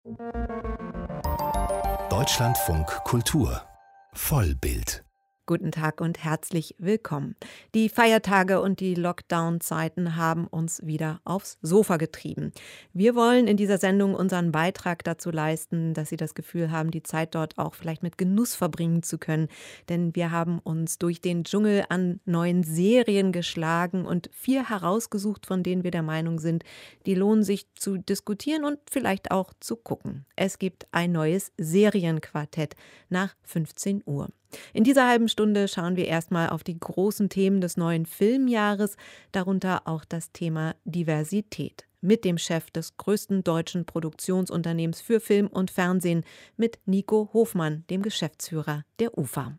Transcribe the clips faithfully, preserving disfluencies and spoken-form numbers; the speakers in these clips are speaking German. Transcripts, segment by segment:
Deutschlandfunk Kultur Vollbild. Guten Tag und herzlich willkommen. Die Feiertage und die Lockdown-Zeiten haben uns wieder aufs Sofa getrieben. Wir wollen in dieser Sendung unseren Beitrag dazu leisten, dass Sie das Gefühl haben, die Zeit dort auch vielleicht mit Genuss verbringen zu können. Denn wir haben uns durch den Dschungel an neuen Serien geschlagen und vier herausgesucht, von denen wir der Meinung sind, die lohnen sich zu diskutieren und vielleicht auch zu gucken. Es gibt ein neues Serienquartett nach fünfzehn Uhr. In dieser halben Stunde schauen wir erstmal auf die großen Themen des neuen Filmjahres, darunter auch das Thema Diversität. Mit dem Chef des größten deutschen Produktionsunternehmens für Film und Fernsehen, mit Nico Hofmann, dem Geschäftsführer der U F A.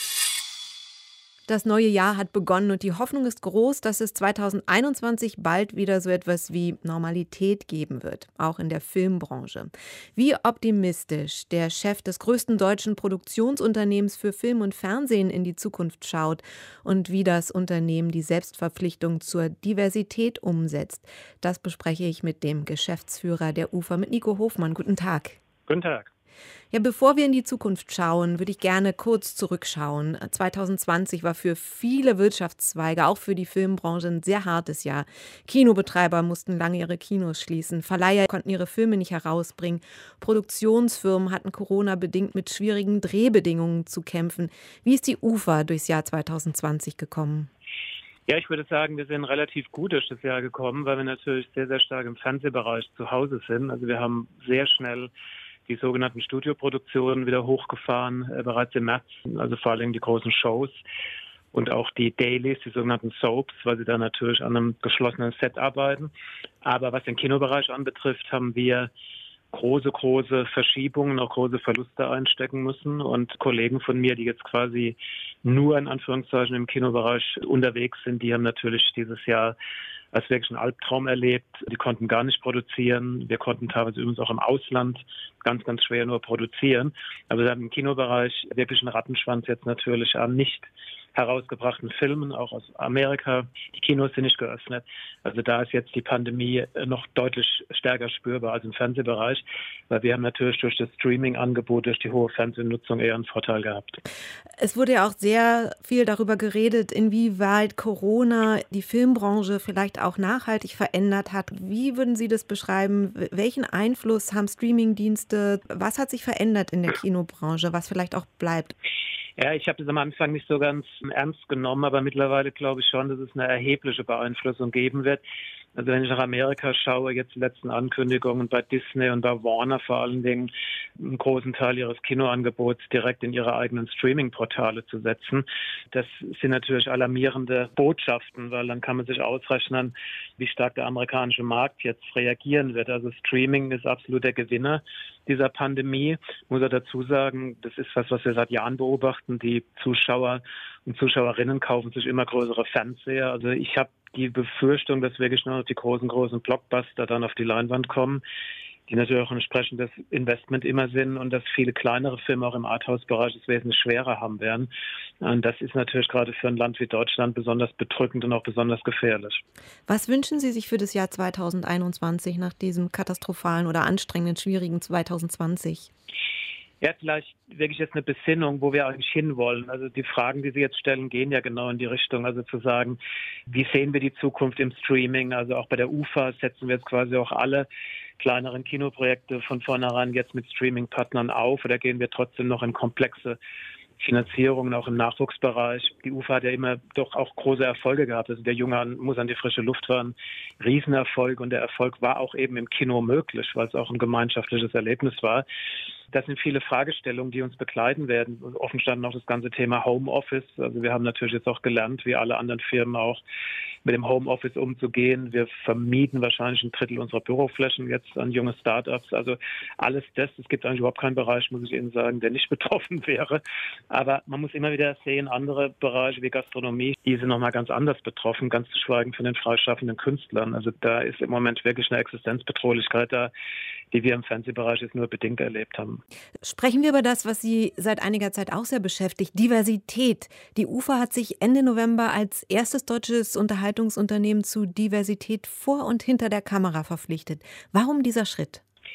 Das neue Jahr hat begonnen und die Hoffnung ist groß, dass es zweitausendeinundzwanzig bald wieder so etwas wie Normalität geben wird, auch in der Filmbranche. Wie optimistisch der Chef des größten deutschen Produktionsunternehmens für Film und Fernsehen in die Zukunft schaut und wie das Unternehmen die Selbstverpflichtung zur Diversität umsetzt, das bespreche ich mit dem Geschäftsführer der U F A, mit Nico Hofmann. Guten Tag. Guten Tag. Ja, bevor wir in die Zukunft schauen, würde ich gerne kurz zurückschauen. zweitausendzwanzig war für viele Wirtschaftszweige, auch für die Filmbranche, ein sehr hartes Jahr. Kinobetreiber mussten lange ihre Kinos schließen, Verleiher konnten ihre Filme nicht herausbringen, Produktionsfirmen hatten Corona-bedingt mit schwierigen Drehbedingungen zu kämpfen. Wie ist die U F A durchs Jahr zweitausendzwanzig gekommen? Ja, ich würde sagen, wir sind relativ gut durch das Jahr gekommen, weil wir natürlich sehr, sehr stark im Fernsehbereich zu Hause sind. Also wir haben sehr schnell die sogenannten Studioproduktionen wieder hochgefahren, äh, bereits im März, also vor allem die großen Shows und auch die Dailies, die sogenannten Soaps, weil sie da natürlich an einem geschlossenen Set arbeiten. Aber was den Kinobereich anbetrifft, haben wir große, große Verschiebungen, auch große Verluste einstecken müssen. Und Kollegen von mir, die jetzt quasi nur in Anführungszeichen im Kinobereich unterwegs sind, die haben natürlich dieses Jahr als wirklich ein Albtraum erlebt. Die konnten gar nicht produzieren. Wir konnten teilweise übrigens auch im Ausland ganz, ganz schwer nur produzieren. Aber wir haben im Kinobereich wirklich einen Rattenschwanz jetzt natürlich an nicht herausgebrachten Filmen, auch aus Amerika. Die Kinos sind nicht geöffnet. Also da ist jetzt die Pandemie noch deutlich stärker spürbar als im Fernsehbereich, weil wir haben natürlich durch das Streaming-Angebot, durch die hohe Fernsehnutzung eher einen Vorteil gehabt. Es wurde ja auch sehr viel darüber geredet, inwieweit Corona die Filmbranche vielleicht auch nachhaltig verändert hat. Wie würden Sie das beschreiben? Welchen Einfluss haben Streamingdienste? Was hat sich verändert in der Kinobranche, was vielleicht auch bleibt? Ja, ich habe das am Anfang nicht so ganz ernst genommen, aber mittlerweile glaube ich schon, dass es eine erhebliche Beeinflussung geben wird. Also wenn ich nach Amerika schaue, jetzt die letzten Ankündigungen bei Disney und bei Warner vor allen Dingen, einen großen Teil ihres Kinoangebots direkt in ihre eigenen Streaming-Portale zu setzen. Das sind natürlich alarmierende Botschaften, weil dann kann man sich ausrechnen, wie stark der amerikanische Markt jetzt reagieren wird. Also Streaming ist absolut der Gewinner dieser Pandemie. Ich muss auch dazu sagen, das ist was, was wir seit Jahren beobachten. Die Zuschauer und Zuschauerinnen kaufen sich immer größere Fernseher. Also ich habe die Befürchtung, dass wirklich nur noch die großen, großen Blockbuster dann auf die Leinwand kommen, die natürlich auch ein entsprechendes Investment immer sind und dass viele kleinere Filme auch im Arthouse-Bereich es wesentlich schwerer haben werden. Und das ist natürlich gerade für ein Land wie Deutschland besonders bedrückend und auch besonders gefährlich. Was wünschen Sie sich für das Jahr zweitausendeinundzwanzig nach diesem katastrophalen oder anstrengenden, schwierigen zweitausendzwanzig? Ja, vielleicht wirklich jetzt eine Besinnung, wo wir eigentlich hinwollen. Also die Fragen, die Sie jetzt stellen, gehen ja genau in die Richtung. Also zu sagen, wie sehen wir die Zukunft im Streaming? Also auch bei der U F A setzen wir jetzt quasi auch alle kleineren Kinoprojekte von vornherein jetzt mit Streaming-Partnern auf oder gehen wir trotzdem noch in komplexe Finanzierungen, auch im Nachwuchsbereich. Die U F A hat ja immer doch auch große Erfolge gehabt. Also der Junge muss an die frische Luft war ein Riesenerfolg und der Erfolg war auch eben im Kino möglich, weil es auch ein gemeinschaftliches Erlebnis war. Das sind viele Fragestellungen, die uns begleiten werden. Offen stand noch das ganze Thema Homeoffice. Also wir haben natürlich jetzt auch gelernt, wie alle anderen Firmen auch, mit dem Homeoffice umzugehen. Wir vermieten wahrscheinlich ein Drittel unserer Büroflächen jetzt an junge Startups. Also alles das, es gibt eigentlich überhaupt keinen Bereich, muss ich Ihnen sagen, der nicht betroffen wäre. Aber man muss immer wieder sehen, andere Bereiche wie Gastronomie, die sind nochmal ganz anders betroffen, ganz zu schweigen von den freischaffenden Künstlern. Also da ist im Moment wirklich eine Existenzbedrohlichkeit da, die wir im Fernsehbereich jetzt nur bedingt erlebt haben. Sprechen wir über das, was Sie seit einiger Zeit auch sehr beschäftigt, Diversität. Die U F A hat sich Ende November als erstes deutsches Unterhaltungsunternehmen zu Diversität vor und hinter der Kamera verpflichtet. Warum dieser Schritt?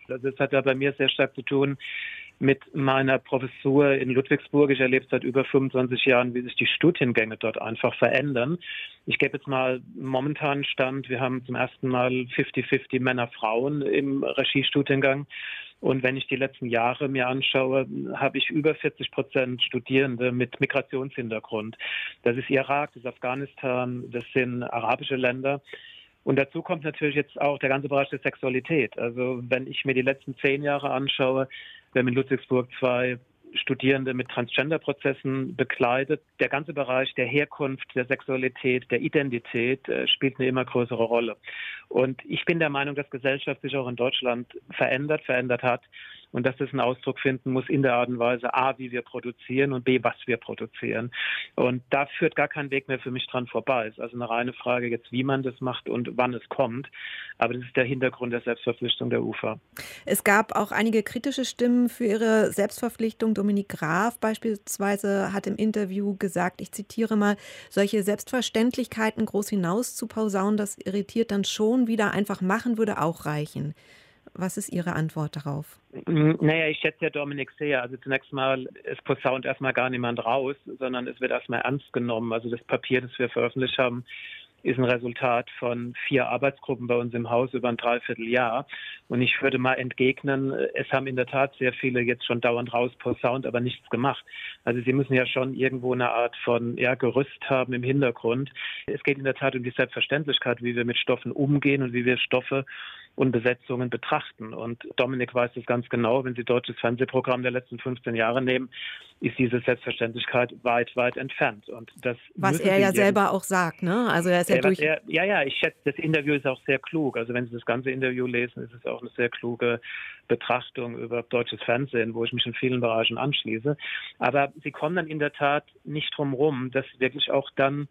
Also das hat ja bei mir sehr stark zu tun mit meiner Professur in Ludwigsburg. Ich erlebe seit über fünfundzwanzig Jahren, wie sich die Studiengänge dort einfach verändern. Ich gebe jetzt mal momentanen Stand. Wir haben zum ersten Mal fünfzig fünfzig Männer, Frauen im Regiestudiengang. Und wenn ich die letzten Jahre mir anschaue, habe ich über vierzig Prozent Studierende mit Migrationshintergrund. Das ist Irak, das ist Afghanistan, das sind arabische Länder. Und dazu kommt natürlich jetzt auch der ganze Bereich der Sexualität. Also wenn ich mir die letzten zehn Jahre anschaue, wir haben in Ludwigsburg zwei Studierende mit Transgender-Prozessen begleitet. Der ganze Bereich der Herkunft, der Sexualität, der Identität äh, spielt eine immer größere Rolle. Und ich bin der Meinung, dass Gesellschaft sich auch in Deutschland verändert, verändert hat. Und dass das einen Ausdruck finden muss in der Art und Weise, A, wie wir produzieren und B, was wir produzieren. Und da führt gar kein Weg mehr für mich dran vorbei. Es ist also eine reine Frage jetzt, wie man das macht und wann es kommt. Aber das ist der Hintergrund der Selbstverpflichtung der U F A. Es gab auch einige kritische Stimmen für ihre Selbstverpflichtung. Dominik Graf beispielsweise hat im Interview gesagt, ich zitiere mal, solche Selbstverständlichkeiten groß hinaus zu posaunen, das irritiert dann schon wieder, einfach machen würde auch reichen. Was ist Ihre Antwort darauf? Naja, ich schätze ja Dominik sehr. Also zunächst mal, es posaunt erstmal gar niemand raus, sondern es wird erstmal ernst genommen. Also das Papier, das wir veröffentlicht haben, ist ein Resultat von vier Arbeitsgruppen bei uns im Haus über ein Dreivierteljahr. Und ich würde mal entgegnen, es haben in der Tat sehr viele jetzt schon dauernd rausposaunt, aber nichts gemacht. Also sie müssen ja schon irgendwo eine Art von ja, Gerüst haben im Hintergrund. Es geht in der Tat um die Selbstverständlichkeit, wie wir mit Stoffen umgehen und wie wir Stoffe und Besetzungen betrachten. Und Dominik weiß das ganz genau. Wenn Sie deutsches Fernsehprogramm der letzten fünfzehn Jahre nehmen, ist diese Selbstverständlichkeit weit, weit entfernt. Und das was er ja selber auch sagt, ne? Also er ist ja äh, durch. Er, ja, ja, ich schätze, das Interview ist auch sehr klug. Also wenn Sie das ganze Interview lesen, ist es auch eine sehr kluge Betrachtung über deutsches Fernsehen, wo ich mich in vielen Bereichen anschließe. Aber Sie kommen dann in der Tat nicht drum rum, das wirklich auch dann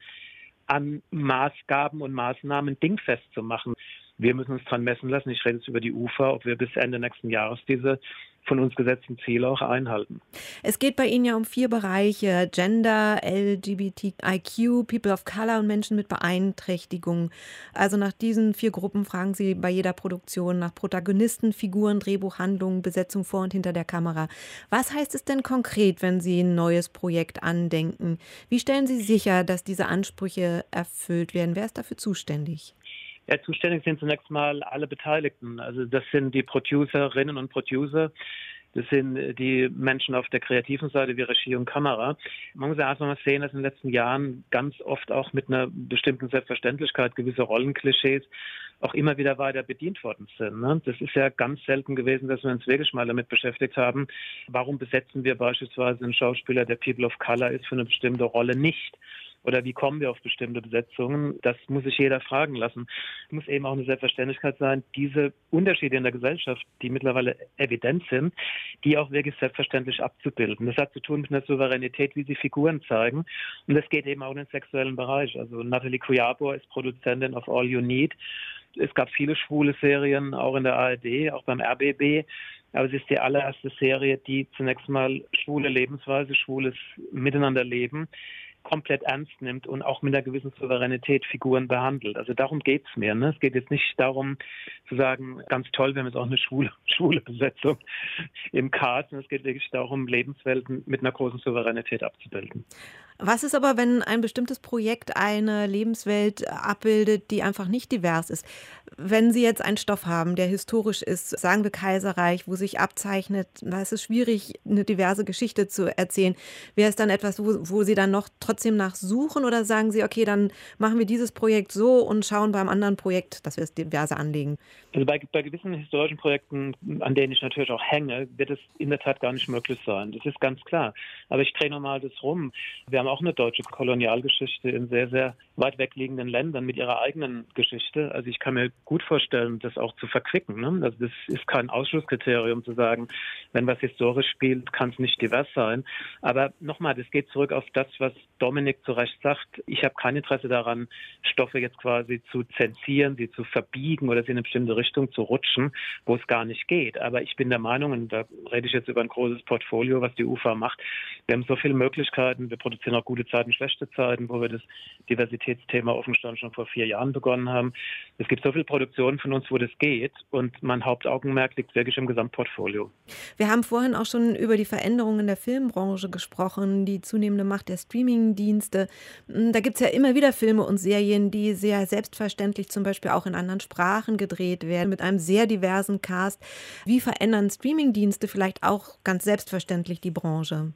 an Maßgaben und Maßnahmen dingfest zu machen. Wir müssen uns dran messen lassen, ich rede jetzt über die U F A, ob wir bis Ende nächsten Jahres diese von uns gesetzten Ziele auch einhalten. Es geht bei Ihnen ja um vier Bereiche: Gender, L G B T I Q, People of Color und Menschen mit Beeinträchtigungen. Also nach diesen vier Gruppen fragen Sie bei jeder Produktion nach Protagonisten, Figuren, Drehbuch, Handlungen, Besetzung vor und hinter der Kamera. Was heißt es denn konkret, wenn Sie ein neues Projekt andenken? Wie stellen Sie sicher, dass diese Ansprüche erfüllt werden? Wer ist dafür zuständig? Ja, zuständig sind zunächst mal alle Beteiligten. Also das sind die Producerinnen und Producer, das sind die Menschen auf der kreativen Seite wie Regie und Kamera. Man muss ja erst mal sehen, dass in den letzten Jahren ganz oft auch mit einer bestimmten Selbstverständlichkeit gewisse Rollenklischees auch immer wieder weiter bedient worden sind. Ne? Das ist ja ganz selten gewesen, dass wir uns wirklich mal damit beschäftigt haben, warum besetzen wir beispielsweise einen Schauspieler, der People of Color ist, für eine bestimmte Rolle nicht. Oder wie kommen wir auf bestimmte Besetzungen? Das muss sich jeder fragen lassen. Es muss eben auch eine Selbstverständlichkeit sein, diese Unterschiede in der Gesellschaft, die mittlerweile evident sind, die auch wirklich selbstverständlich abzubilden. Das hat zu tun mit einer Souveränität, wie sie Figuren zeigen. Und das geht eben auch in den sexuellen Bereich. Also Nathalie Kujabor ist Produzentin of All You Need. Es gab viele schwule Serien, auch in der A R D, auch beim R B B. Aber es ist die allererste Serie, die zunächst mal schwule Lebensweise, schwules Miteinanderleben komplett ernst nimmt und auch mit einer gewissen Souveränität Figuren behandelt. Also darum geht es mir. Ne? Es geht jetzt nicht darum zu sagen, ganz toll, wir haben jetzt auch eine schwule, schwule Besetzung im Cast. Es geht wirklich darum, Lebenswelten mit einer großen Souveränität abzubilden. Was ist aber, wenn ein bestimmtes Projekt eine Lebenswelt abbildet, die einfach nicht divers ist? Wenn Sie jetzt einen Stoff haben, der historisch ist, sagen wir Kaiserreich, wo sich abzeichnet, da ist es schwierig, eine diverse Geschichte zu erzählen. Wäre es dann etwas, wo, wo Sie dann noch trotzdem nachsuchen, oder sagen Sie, okay, dann machen wir dieses Projekt so und schauen beim anderen Projekt, dass wir es diverse anlegen? Also bei, bei gewissen historischen Projekten, an denen ich natürlich auch hänge, wird es in der Tat gar nicht möglich sein. Das ist ganz klar. Aber ich drehe nochmal das rum. Wir haben auch eine deutsche Kolonialgeschichte in sehr, sehr weit wegliegenden Ländern mit ihrer eigenen Geschichte. Also ich kann mir gut vorstellen, das auch zu verquicken. Ne? Also das ist kein Ausschlusskriterium zu sagen, wenn was historisch spielt, kann es nicht divers sein. Aber nochmal, das geht zurück auf das, was Dominik zu Recht sagt, ich habe kein Interesse daran, Stoffe jetzt quasi zu zensieren, sie zu verbiegen oder sie in eine bestimmte Richtung zu rutschen, wo es gar nicht geht. Aber ich bin der Meinung, und da rede ich jetzt über ein großes Portfolio, was die U F A macht, wir haben so viele Möglichkeiten, wir produzieren auch gute Zeiten, schlechte Zeiten, wo wir das Diversitätsthema offenstand schon vor vier Jahren begonnen haben. Es gibt so viele Produktionen von uns, wo das geht, und mein Hauptaugenmerk liegt wirklich im Gesamtportfolio. Wir haben vorhin auch schon über die Veränderungen in der Filmbranche gesprochen, die zunehmende Macht der Streamingdienste. Da gibt es ja immer wieder Filme und Serien, die sehr selbstverständlich zum Beispiel auch in anderen Sprachen gedreht werden, mit einem sehr diversen Cast. Wie verändern Streamingdienste vielleicht auch ganz selbstverständlich die Branche?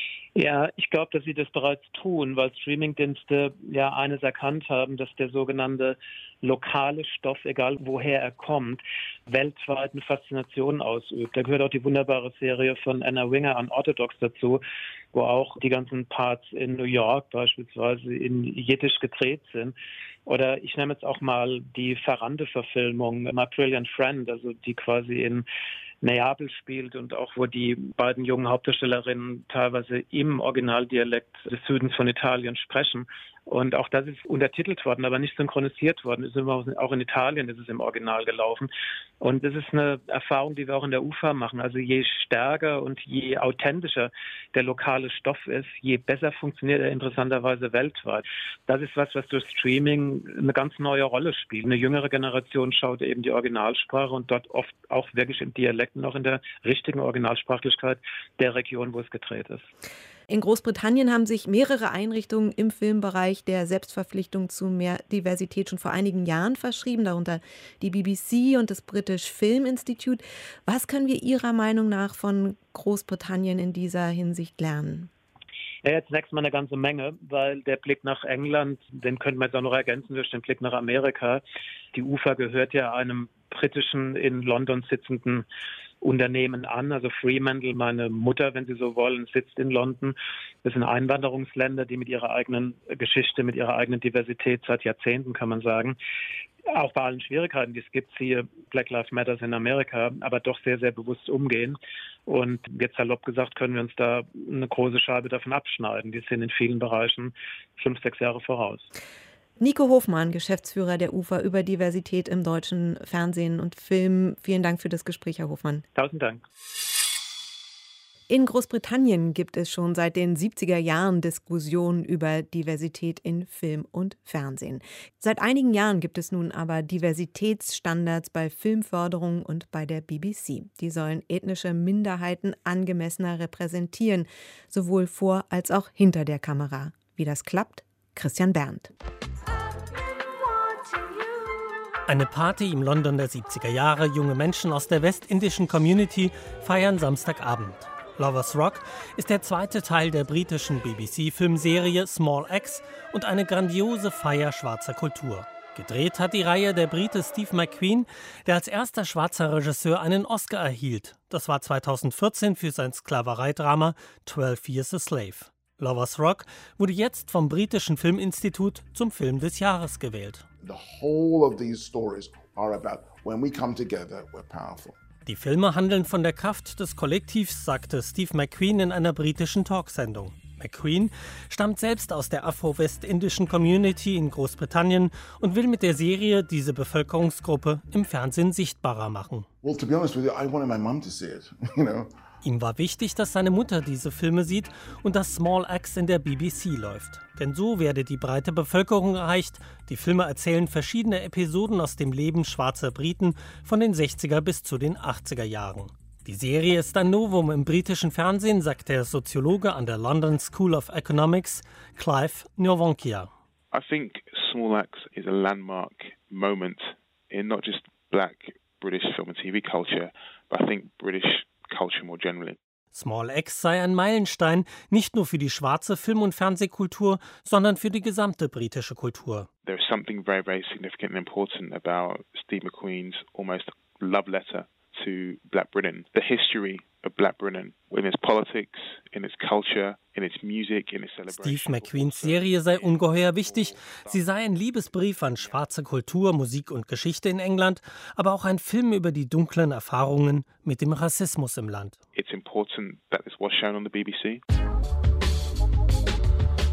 Ja, ich glaube, dass sie das bereits tun, weil Streamingdienste ja eines erkannt haben, dass der sogenannte lokale Stoff, egal woher er kommt, weltweit eine Faszination ausübt. Da gehört auch die wunderbare Serie von Anna Winger Unorthodox dazu, wo auch die ganzen Parts in New York beispielsweise in Jiddisch gedreht sind. Oder ich nehme jetzt auch mal die Ferrante-Verfilmung, My Brilliant Friend, also die quasi in Neapel spielt und auch wo die beiden jungen Hauptdarstellerinnen teilweise im Originaldialekt des Südens von Italien sprechen. Und auch das ist untertitelt worden, aber nicht synchronisiert worden. Ist immer, auch in Italien ist es im Original gelaufen. Und das ist eine Erfahrung, die wir auch in der U F A machen. Also je stärker und je authentischer der lokale Stoff ist, je besser funktioniert er interessanterweise weltweit. Das ist was, was durch Streaming eine ganz neue Rolle spielt. Eine jüngere Generation schaut eben die Originalsprache und dort oft auch wirklich im Dialekt, noch in der richtigen Originalsprachlichkeit der Region, wo es gedreht ist. In Großbritannien haben sich mehrere Einrichtungen im Filmbereich der Selbstverpflichtung zu mehr Diversität schon vor einigen Jahren verschrieben, darunter die B B C und das British Film Institute. Was können wir Ihrer Meinung nach von Großbritannien in dieser Hinsicht lernen? Ja, jetzt zunächst mal eine ganze Menge, weil der Blick nach England, den könnte man jetzt auch noch ergänzen durch den Blick nach Amerika. Die U F A gehört ja einem britischen, in London sitzenden Unternehmen an. Also Fremantle, meine Mutter, wenn Sie so wollen, sitzt in London. Das sind Einwanderungsländer, die mit ihrer eigenen Geschichte, mit ihrer eigenen Diversität seit Jahrzehnten, kann man sagen, auch bei allen Schwierigkeiten, die es gibt, siehe Black Lives Matter in Amerika, aber doch sehr, sehr bewusst umgehen. Und jetzt salopp gesagt, können wir uns da eine große Scheibe davon abschneiden. Die sind in vielen Bereichen fünf, sechs Jahre voraus. Nico Hofmann, Geschäftsführer der U F A über Diversität im deutschen Fernsehen und Film. Vielen Dank für das Gespräch, Herr Hofmann. Tausend Dank. In Großbritannien gibt es schon seit den siebziger Jahren Diskussionen über Diversität in Film und Fernsehen. Seit einigen Jahren gibt es nun aber Diversitätsstandards bei Filmförderung und bei der B B C. Die sollen ethnische Minderheiten angemessener repräsentieren, sowohl vor als auch hinter der Kamera. Wie das klappt? Christian Berndt. Eine Party im London der siebziger Jahre. Junge Menschen aus der westindischen Community feiern Samstagabend. Lovers Rock ist der zweite Teil der britischen B B C-Filmserie Small Axe und eine grandiose Feier schwarzer Kultur. Gedreht hat die Reihe der Brite Steve McQueen, der als erster schwarzer Regisseur einen Oscar erhielt. Das war zweitausendvierzehn für sein Sklavereidrama twelve Years a Slave. Lovers Rock wurde jetzt vom britischen Filminstitut zum Film des Jahres gewählt. The whole of these stories are about when we come together, we're powerful. Die Filme handeln von der Kraft des Kollektivs, sagte Steve McQueen in einer britischen Talksendung. McQueen stammt selbst aus der afro-westindischen Community in Großbritannien und will mit der Serie diese Bevölkerungsgruppe im Fernsehen sichtbarer machen. Well, to be honest with you, I wanted my mum to see it, you know. Ihm war wichtig, dass seine Mutter diese Filme sieht und dass Small Axe in der B B C läuft. Denn so werde die breite Bevölkerung erreicht. Die Filme erzählen verschiedene Episoden aus dem Leben schwarzer Briten von den sechziger bis zu den achtziger Jahren. Die Serie ist ein Novum im britischen Fernsehen, sagt der Soziologe an der London School of Economics, Clive Nwankya. I think Small Axe is a landmark moment in not just black British film and T V culture, but I think British culture more generally. Small Axe sei ein Meilenstein, nicht nur für die schwarze Film- und Fernsehkultur, sondern für die gesamte britische Kultur. There is something very, very significant and important about Steve McQueen's almost love letter to Black Britain. The history of Black Britain, in its politics, in its culture, in its music, in its celebration. Steve McQueens Serie sei ungeheuer wichtig. Sie sei ein Liebesbrief an schwarze Kultur, Musik und Geschichte in England, aber auch ein Film über die dunklen Erfahrungen mit dem Rassismus im Land. It's important that this was shown on the B B C. Wie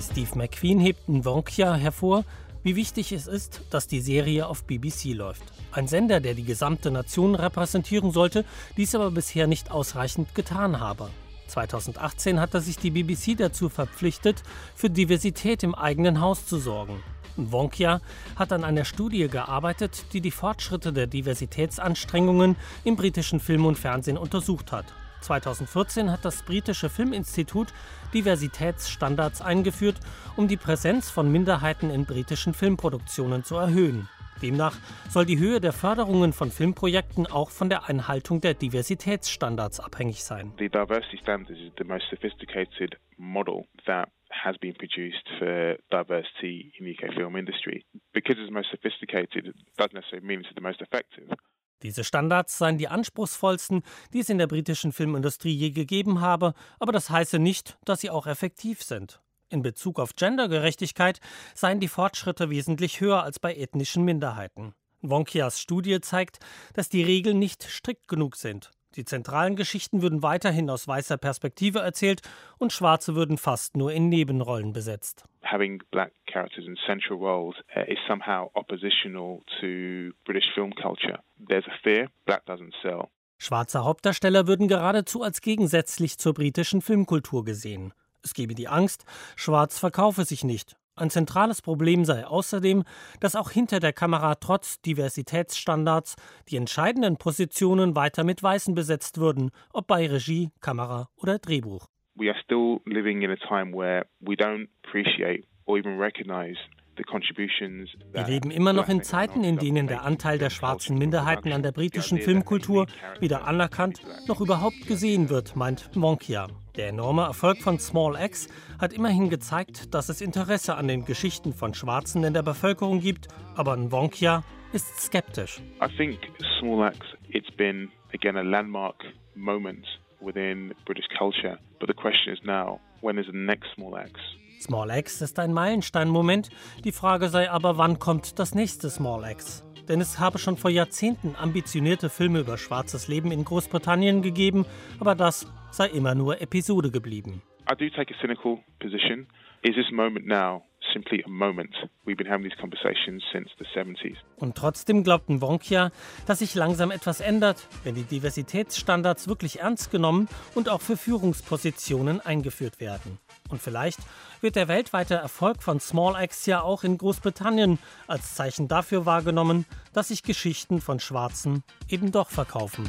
Wie Steve McQueen hebt in Wonkja hervor, wie wichtig es ist, dass die Serie auf B B C läuft. Ein Sender, der die gesamte Nation repräsentieren sollte, dies aber bisher nicht ausreichend getan habe. zweitausendachtzehn hatte sich die B B C dazu verpflichtet, für Diversität im eigenen Haus zu sorgen. Wonkja hat an einer Studie gearbeitet, die die Fortschritte der Diversitätsanstrengungen im britischen Film und Fernsehen untersucht hat. zweitausendvierzehn hat das britische Filminstitut Diversitätsstandards eingeführt, um die Präsenz von Minderheiten in britischen Filmproduktionen zu erhöhen. Demnach soll die Höhe der Förderungen von Filmprojekten auch von der Einhaltung der Diversitätsstandards abhängig sein. The diversity standards is the most sophisticated model that has been produced for diversity in the U K film industry. Because it's the most sophisticated, it doesn't necessarily mean it's the most effective. Diese Standards seien die anspruchsvollsten, die es in der britischen Filmindustrie je gegeben habe, aber das heiße nicht, dass sie auch effektiv sind. In Bezug auf Gendergerechtigkeit seien die Fortschritte wesentlich höher als bei ethnischen Minderheiten. Wonkjas Studie zeigt, dass die Regeln nicht strikt genug sind. Die zentralen Geschichten würden weiterhin aus weißer Perspektive erzählt und Schwarze würden fast nur in Nebenrollen besetzt. Having black characters in central roles uh, is somehow oppositional to British film culture. There's a fear, black doesn't sell. Schwarze Hauptdarsteller würden geradezu als gegensätzlich zur britischen Filmkultur gesehen. Es gebe die Angst, Schwarz verkaufe sich nicht. Ein zentrales Problem sei außerdem, dass auch hinter der Kamera trotz Diversitätsstandards die entscheidenden Positionen weiter mit Weißen besetzt würden, ob bei Regie, Kamera oder Drehbuch. We are still living in a time where we don't appreciate or even recognize the contributions. Wir leben immer noch in Zeiten, in denen der Anteil der schwarzen Minderheiten an der britischen Filmkultur weder anerkannt noch überhaupt gesehen wird, meint Wonkja. Der enorme Erfolg von Small Axe hat immerhin gezeigt, dass es Interesse an den Geschichten von Schwarzen in der Bevölkerung gibt, aber Wonkja ist skeptisch. I think Small Axe, it's been again a landmark moment within British culture, but the question is now, when is the next Small Axe? Small Axe ist ein Meilensteinmoment, die Frage sei aber, wann kommt das nächste Small Axe? Denn es habe schon vor Jahrzehnten ambitionierte Filme über schwarzes Leben in Großbritannien gegeben, aber das sei immer nur Episode geblieben. I do take a cynical position. Is this moment now simply a moment? We've been having these conversations since the seventies. Und trotzdem glaubten Wonkja, dass sich langsam etwas ändert, wenn die Diversitätsstandards wirklich ernst genommen und auch für Führungspositionen eingeführt werden. Und vielleicht wird der weltweite Erfolg von Small Axe ja auch in Großbritannien als Zeichen dafür wahrgenommen, dass sich Geschichten von Schwarzen eben doch verkaufen.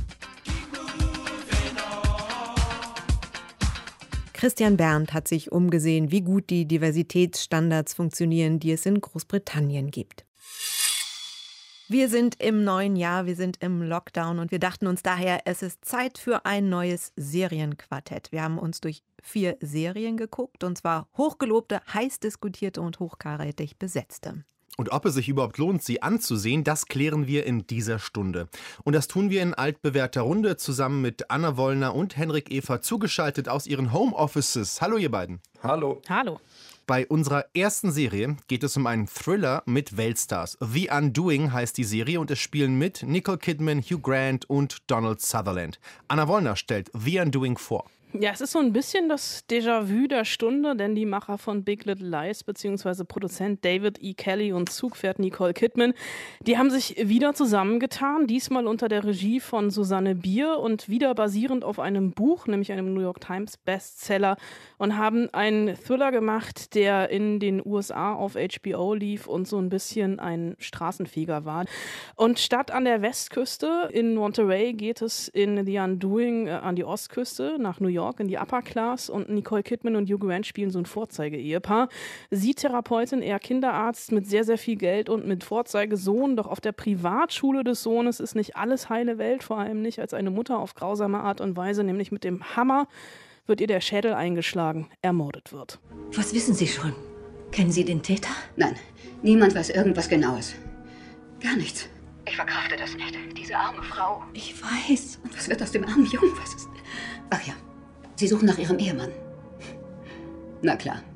Christian Berndt hat sich umgesehen, wie gut die Diversitätsstandards funktionieren, die es in Großbritannien gibt. Wir sind im neuen Jahr, wir sind im Lockdown und wir dachten uns daher, es ist Zeit für ein neues Serienquartett. Wir haben uns durch vier Serien geguckt, und zwar hochgelobte, heiß diskutierte und hochkarätig besetzte. Und ob es sich überhaupt lohnt, sie anzusehen, das klären wir in dieser Stunde. Und das tun wir in altbewährter Runde zusammen mit Anna Wollner und Henrik Efer, zugeschaltet aus ihren Homeoffices. Hallo ihr beiden. Hallo. Hallo. Bei unserer ersten Serie geht es um einen Thriller mit Weltstars. The Undoing heißt die Serie und es spielen mit Nicole Kidman, Hugh Grant und Donald Sutherland. Anna Wollner stellt The Undoing vor. Ja, es ist so ein bisschen das Déjà-vu der Stunde, denn die Macher von Big Little Lies bzw. Produzent David E. Kelley und Zugpferd Nicole Kidman, die haben sich wieder zusammengetan, diesmal unter der Regie von Susanne Bier und wieder basierend auf einem Buch, nämlich einem New York Times Bestseller, und haben einen Thriller gemacht, der in den U S A auf H B O lief und so ein bisschen ein Straßenfeger war. Und statt an der Westküste in Monterey geht es in The Undoing äh, an die Ostküste nach New York in die Upper Class, und Nicole Kidman und Hugh Grant spielen so ein Vorzeige-Ehepaar. Sie Therapeutin, er Kinderarzt mit sehr, sehr viel Geld und mit Vorzeigesohn, doch auf der Privatschule des Sohnes ist nicht alles heile Welt, vor allem nicht als eine Mutter auf grausame Art und Weise, nämlich mit dem Hammer wird ihr der Schädel eingeschlagen, ermordet wird. Was wissen Sie schon? Kennen Sie den Täter? Nein, niemand weiß irgendwas Genaues. Gar nichts. Ich verkrafte das nicht. Diese arme Frau. Ich weiß. Und was wird aus dem armen Jungen? Was ist... Ach ja, Sie suchen nach Ihrem Ehemann. Na klar.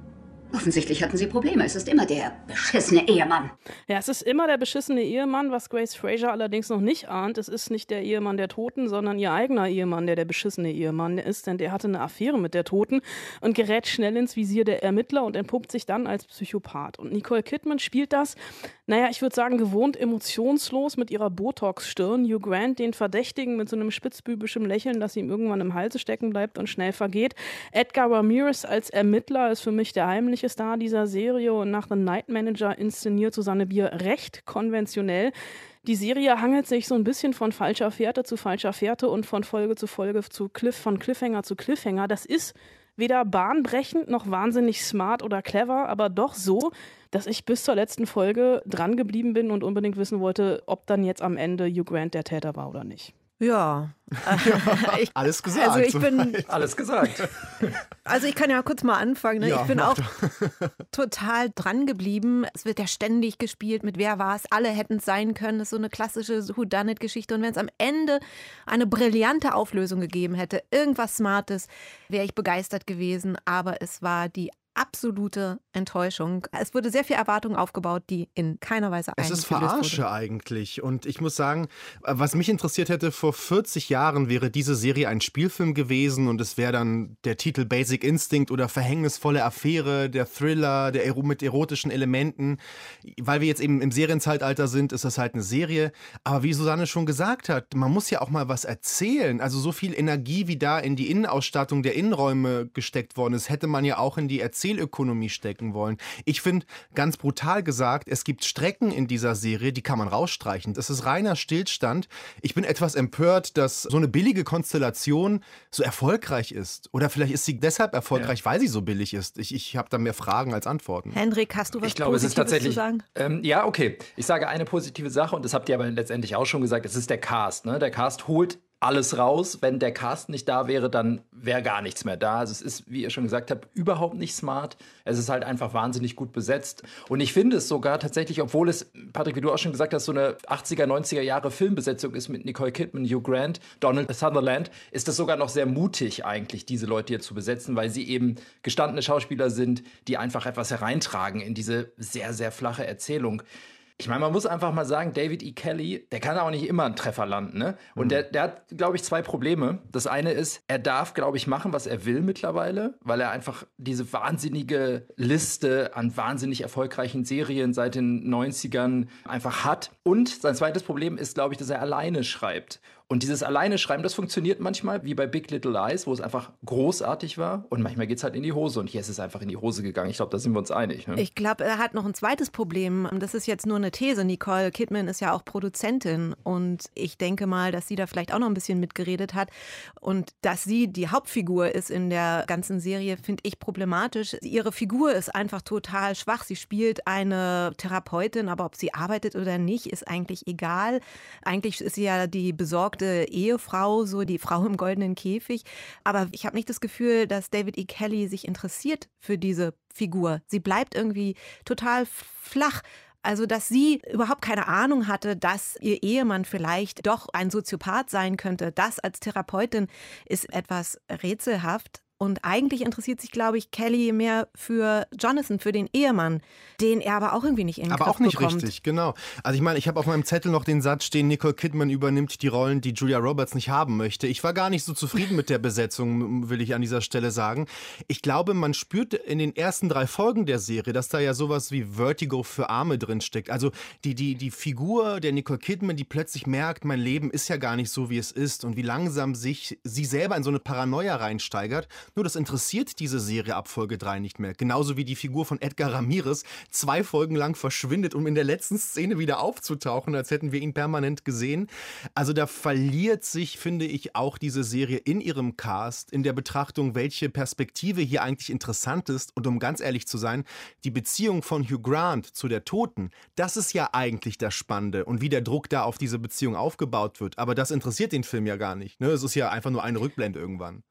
Offensichtlich hatten sie Probleme. Es ist immer der beschissene Ehemann. Ja, es ist immer der beschissene Ehemann, was Grace Fraser allerdings noch nicht ahnt. Es ist nicht der Ehemann der Toten, sondern ihr eigener Ehemann, der der beschissene Ehemann ist. Denn der hatte eine Affäre mit der Toten und gerät schnell ins Visier der Ermittler und entpuppt sich dann als Psychopath. Und Nicole Kidman spielt das, naja, ich würde sagen, gewohnt emotionslos mit ihrer Botox-Stirn. Hugh Grant, den Verdächtigen mit so einem spitzbübischen Lächeln, das ihm irgendwann im Halse stecken bleibt und schnell vergeht. Edgar Ramirez als Ermittler ist für mich der heimliche Star dieser Serie und nach The Night Manager inszeniert Susanne Bier recht konventionell. Die Serie hangelt sich so ein bisschen von falscher Fährte zu falscher Fährte und von Folge zu Folge zu Cliff, von Cliffhanger zu Cliffhanger. Das ist weder bahnbrechend noch wahnsinnig smart oder clever, aber doch so, dass ich bis zur letzten Folge dran geblieben bin und unbedingt wissen wollte, ob dann jetzt am Ende Hugh Grant der Täter war oder nicht. Ja. ich, alles gesagt. Also ich bin, alles gesagt. Also ich kann ja kurz mal anfangen. Ne? Ja, ich bin auch doch. total dran geblieben. Es wird ja ständig gespielt mit wer war es. Alle hätten es sein können. Das ist so eine klassische Whodunit-Geschichte. Und wenn es am Ende eine brillante Auflösung gegeben hätte, irgendwas Smartes, wäre ich begeistert gewesen. Aber es war die absolute Enttäuschung. Es wurde sehr viel Erwartung aufgebaut, die in keiner Weise Es ist Verarsche wurde. eigentlich. Und ich muss sagen, was mich interessiert hätte, vor vierzig Jahren wäre diese Serie ein Spielfilm gewesen und es wäre dann der Titel Basic Instinct oder Verhängnisvolle Affäre, der Thriller, der Ero- mit erotischen Elementen. Weil wir jetzt eben im Serienzeitalter sind, ist das halt eine Serie. Aber wie Susanne schon gesagt hat, man muss ja auch mal was erzählen. Also so viel Energie, wie da in die Innenausstattung der Innenräume gesteckt worden ist, hätte man ja auch in die Erzählung Ökonomie stecken wollen. Ich finde, ganz brutal gesagt, es gibt Strecken in dieser Serie, die kann man rausstreichen. Das ist reiner Stillstand. Ich bin etwas empört, dass so eine billige Konstellation so erfolgreich ist. Oder vielleicht ist sie deshalb erfolgreich, ja. weil sie so billig ist. Ich, ich habe da mehr Fragen als Antworten. Hendrik, hast du was ich glaube, Positives es ist tatsächlich, zu sagen? Ähm, ja, okay. Ich sage eine positive Sache und das habt ihr aber letztendlich auch schon gesagt. Es ist der Cast. Ne? Der Cast holt alles raus. Wenn der Cast nicht da wäre, dann wäre gar nichts mehr da. Also es ist, wie ihr schon gesagt habt, überhaupt nicht smart. Es ist halt einfach wahnsinnig gut besetzt. Und ich finde es sogar tatsächlich, obwohl es, Patrick, wie du auch schon gesagt hast, so eine achtziger, neunziger Jahre Filmbesetzung ist mit Nicole Kidman, Hugh Grant, Donald Sutherland, ist es sogar noch sehr mutig eigentlich, diese Leute hier zu besetzen, weil sie eben gestandene Schauspieler sind, die einfach etwas hereintragen in diese sehr, sehr flache Erzählung. Ich meine, man muss einfach mal sagen, David E. Kelly, der kann auch nicht immer einen Treffer landen, ne? Und mhm. der, der hat, glaube ich, zwei Probleme. Das eine ist, er darf, glaube ich, machen, was er will mittlerweile, weil er einfach diese wahnsinnige Liste an wahnsinnig erfolgreichen Serien seit den neunzigern einfach hat. Und sein zweites Problem ist, glaube ich, dass er alleine schreibt. Und dieses Alleine schreiben, das funktioniert manchmal, wie bei Big Little Lies, wo es einfach großartig war. Und manchmal geht es halt in die Hose. Und hier ist es einfach in die Hose gegangen. Ich glaube, da sind wir uns einig. Ne? Ich glaube, er hat noch ein zweites Problem. Das ist jetzt nur eine These. Nicole Kidman ist ja auch Produzentin. Und ich denke mal, dass sie da vielleicht auch noch ein bisschen mitgeredet hat. Und dass sie die Hauptfigur ist in der ganzen Serie, finde ich problematisch. Ihre Figur ist einfach total schwach. Sie spielt eine Therapeutin, aber ob sie arbeitet oder nicht, ist eigentlich egal. Eigentlich ist sie ja die besorgte Ehefrau, so die Frau im goldenen Käfig. Aber ich habe nicht das Gefühl, dass David E. Kelly sich interessiert für diese Figur. Sie bleibt irgendwie total flach. Also, dass sie überhaupt keine Ahnung hatte, dass ihr Ehemann vielleicht doch ein Soziopath sein könnte, das als Therapeutin ist etwas rätselhaft. Und eigentlich interessiert sich, glaube ich, Kelly mehr für Jonathan, für den Ehemann, den er aber auch irgendwie nicht in den aber Griff auch nicht bekommt. Richtig, genau. Also ich meine, ich habe auf meinem Zettel noch den Satz stehen, Nicole Kidman übernimmt die Rollen, die Julia Roberts nicht haben möchte. Ich war gar nicht so zufrieden mit der Besetzung, will ich an dieser Stelle sagen. Ich glaube, man spürt in den ersten drei Folgen der Serie, dass da ja sowas wie Vertigo für Arme drinsteckt. Also die, die, die Figur der Nicole Kidman, die plötzlich merkt, mein Leben ist ja gar nicht so, wie es ist und wie langsam sich sie selber in so eine Paranoia reinsteigert. Nur das interessiert diese Serie ab Folge drei nicht mehr. Genauso wie die Figur von Edgar Ramirez zwei Folgen lang verschwindet, um in der letzten Szene wieder aufzutauchen, als hätten wir ihn permanent gesehen. Also da verliert sich, finde ich, auch diese Serie in ihrem Cast, in der Betrachtung, welche Perspektive hier eigentlich interessant ist. Und um ganz ehrlich zu sein, die Beziehung von Hugh Grant zu der Toten, das ist ja eigentlich das Spannende und wie der Druck da auf diese Beziehung aufgebaut wird. Aber das interessiert den Film ja gar nicht. Ne? Es ist ja einfach nur eine Rückblende irgendwann.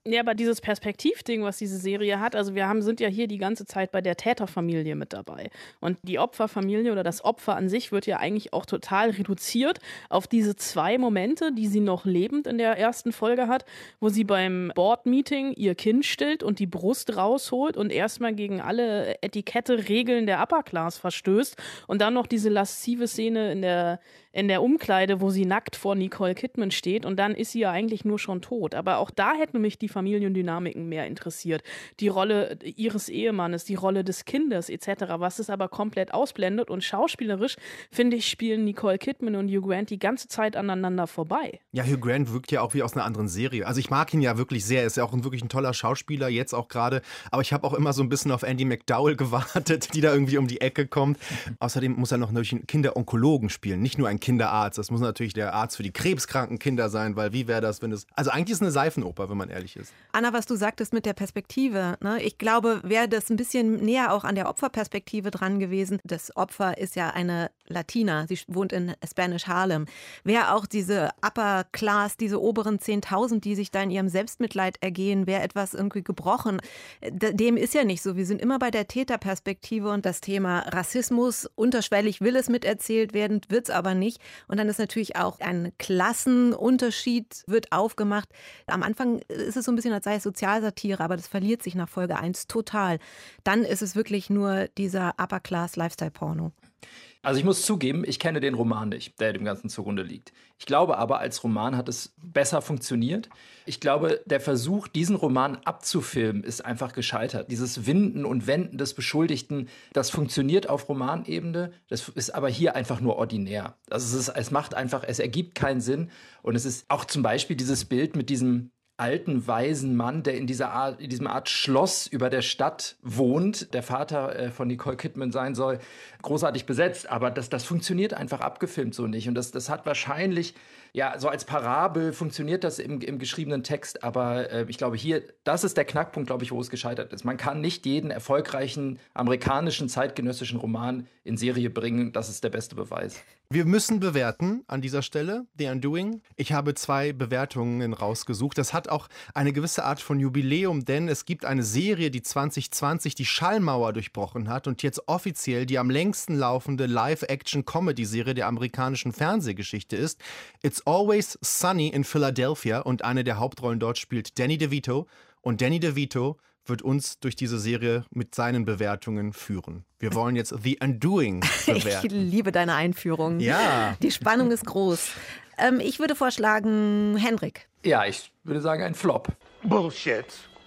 Ja, aber dieses Perspektivding, was diese Serie hat, also wir haben, sind ja hier die ganze Zeit bei der Täterfamilie mit dabei. Und die Opferfamilie oder das Opfer an sich wird ja eigentlich auch total reduziert auf diese zwei Momente, die sie noch lebend in der ersten Folge hat, wo sie beim Board-Meeting ihr Kind stillt und die Brust rausholt und erstmal gegen alle Etikette, Regeln der Upper Class verstößt und dann noch diese laszive Szene in der, in der Umkleide, wo sie nackt vor Nicole Kidman steht und dann ist sie ja eigentlich nur schon tot. Aber auch da hätten mich die Familiendynamiken mehr interessiert. Die Rolle ihres Ehemannes, die Rolle des Kindes et cetera, was es aber komplett ausblendet. Und schauspielerisch, finde ich, spielen Nicole Kidman und Hugh Grant die ganze Zeit aneinander vorbei. Ja, Hugh Grant wirkt ja auch wie aus einer anderen Serie. Also ich mag ihn ja wirklich sehr. Er ist ja auch ein, wirklich ein toller Schauspieler, jetzt auch gerade. Aber ich habe auch immer so ein bisschen auf Andy McDowell gewartet, die da irgendwie um die Ecke kommt. Außerdem muss er noch natürlich einen Kinderonkologen spielen, nicht nur ein Kinderarzt. Das muss natürlich der Arzt für die krebskranken Kinder sein, weil wie wäre das, wenn es... Also eigentlich ist es eine Seifenoper, wenn man ehrlich ist. Anna, was du sagtest mit der Perspektive, ne? Ich glaube, wäre das ein bisschen näher auch an der Opferperspektive dran gewesen. Das Opfer ist ja eine Latina, sie wohnt in Spanish Harlem. Wäre auch diese Upper Class, diese oberen zehntausend, die sich da in ihrem Selbstmitleid ergehen, wäre etwas irgendwie gebrochen. Dem ist ja nicht so. Wir sind immer bei der Täterperspektive und das Thema Rassismus, unterschwellig will es miterzählt werden, wird es aber nicht. Und dann ist natürlich auch ein Klassenunterschied wird aufgemacht. Am Anfang ist es so ein bisschen, als sei es Sozialsatire, aber das verliert sich nach Folge eins total. Dann ist es wirklich nur dieser Upper-Class-Lifestyle-Porno. Also ich muss zugeben, ich kenne den Roman nicht, der dem Ganzen zugrunde liegt. Ich glaube aber, als Roman hat es besser funktioniert. Ich glaube, der Versuch, diesen Roman abzufilmen, ist einfach gescheitert. Dieses Winden und Wenden des Beschuldigten, das funktioniert auf Romanebene, das ist aber hier einfach nur ordinär. Also es, ist, es macht einfach, es ergibt keinen Sinn. Und es ist auch zum Beispiel dieses Bild mit diesem alten, weisen Mann, der in dieser Art, in diesem Art Schloss über der Stadt wohnt, der Vater äh, von Nicole Kidman sein soll, großartig besetzt. Aber das, das funktioniert einfach abgefilmt so nicht. Und das, das hat wahrscheinlich, ja, so als Parabel funktioniert das im, im geschriebenen Text. Aber äh, ich glaube hier, das ist der Knackpunkt, glaube ich, wo es gescheitert ist. Man kann nicht jeden erfolgreichen amerikanischen zeitgenössischen Roman in Serie bringen. Das ist der beste Beweis. Wir müssen bewerten an dieser Stelle, The Undoing. Ich habe zwei Bewertungen rausgesucht. Das hat auch eine gewisse Art von Jubiläum, denn es gibt eine Serie, die zwanzig zwanzig die Schallmauer durchbrochen hat und jetzt offiziell die am längsten laufende Live-Action-Comedy-Serie der amerikanischen Fernsehgeschichte ist. It's Always Sunny in Philadelphia und eine der Hauptrollen dort spielt Danny DeVito. Und Danny DeVito wird uns durch diese Serie mit seinen Bewertungen führen. Wir wollen jetzt The Undoing bewerten. Ich liebe deine Einführung. Ja. Die Spannung ist groß. Ähm, ich würde vorschlagen, Henrik. Ja, ich würde sagen, ein Flop. Bullshit.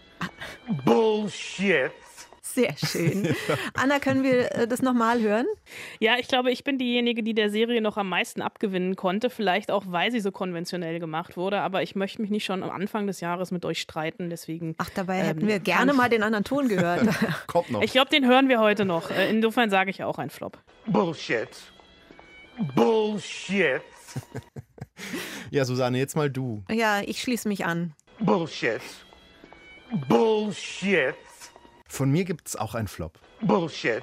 Bullshit. Sehr schön. Anna, können wir äh, das nochmal hören? Ja, ich glaube, ich bin diejenige, die der Serie noch am meisten abgewinnen konnte. Vielleicht auch, weil sie so konventionell gemacht wurde. Aber ich möchte mich nicht schon am Anfang des Jahres mit euch streiten. Deswegen. Ach, dabei ähm, hätten wir gerne mal den anderen Ton gehört. Kommt noch. Ich glaube, den hören wir heute noch. Insofern sage ich auch ein Flop. Bullshit. Bullshit. Ja, Susanne, jetzt mal du. Ja, ich schließe mich an. Bullshit. Bullshit. Von mir gibt es auch ein Flop. Bullshit.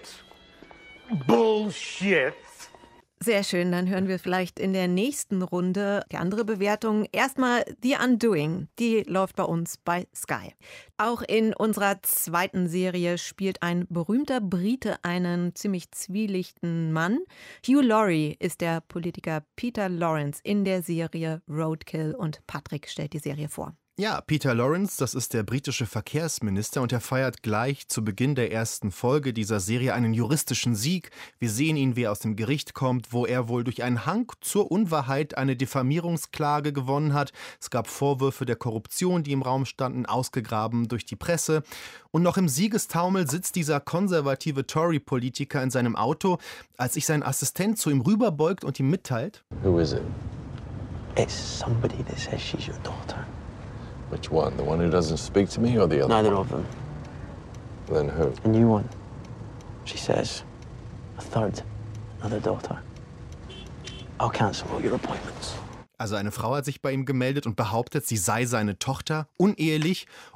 Bullshit. Sehr schön, dann hören wir vielleicht in der nächsten Runde die andere Bewertung. Erstmal The Undoing, die läuft bei uns bei Sky. Auch in unserer zweiten Serie spielt ein berühmter Brite einen ziemlich zwielichtigen Mann. Hugh Laurie ist der Politiker Peter Lawrence in der Serie Roadkill und Patrick stellt die Serie vor. Ja, Peter Lawrence, das ist der britische Verkehrsminister und er feiert gleich zu Beginn der ersten Folge dieser Serie einen juristischen Sieg. Wir sehen ihn, wie er aus dem Gericht kommt, wo er wohl durch einen Hang zur Unwahrheit eine Diffamierungsklage gewonnen hat. Es gab Vorwürfe der Korruption, die im Raum standen, ausgegraben durch die Presse. Und noch im Siegestaumel sitzt dieser konservative Tory-Politiker in seinem Auto, als sich sein Assistent zu ihm rüberbeugt und ihm mitteilt: Who is it? It's somebody that says she's your daughter. Which one? The one who doesn't speak to me or the other? Neither of them. Then who? A new one. She says, a third, another daughter. I'll cancel all your appointments. Also eine Frau hat sich bei ihm gemeldet und behauptet, sie sei seine Tochter, unehelich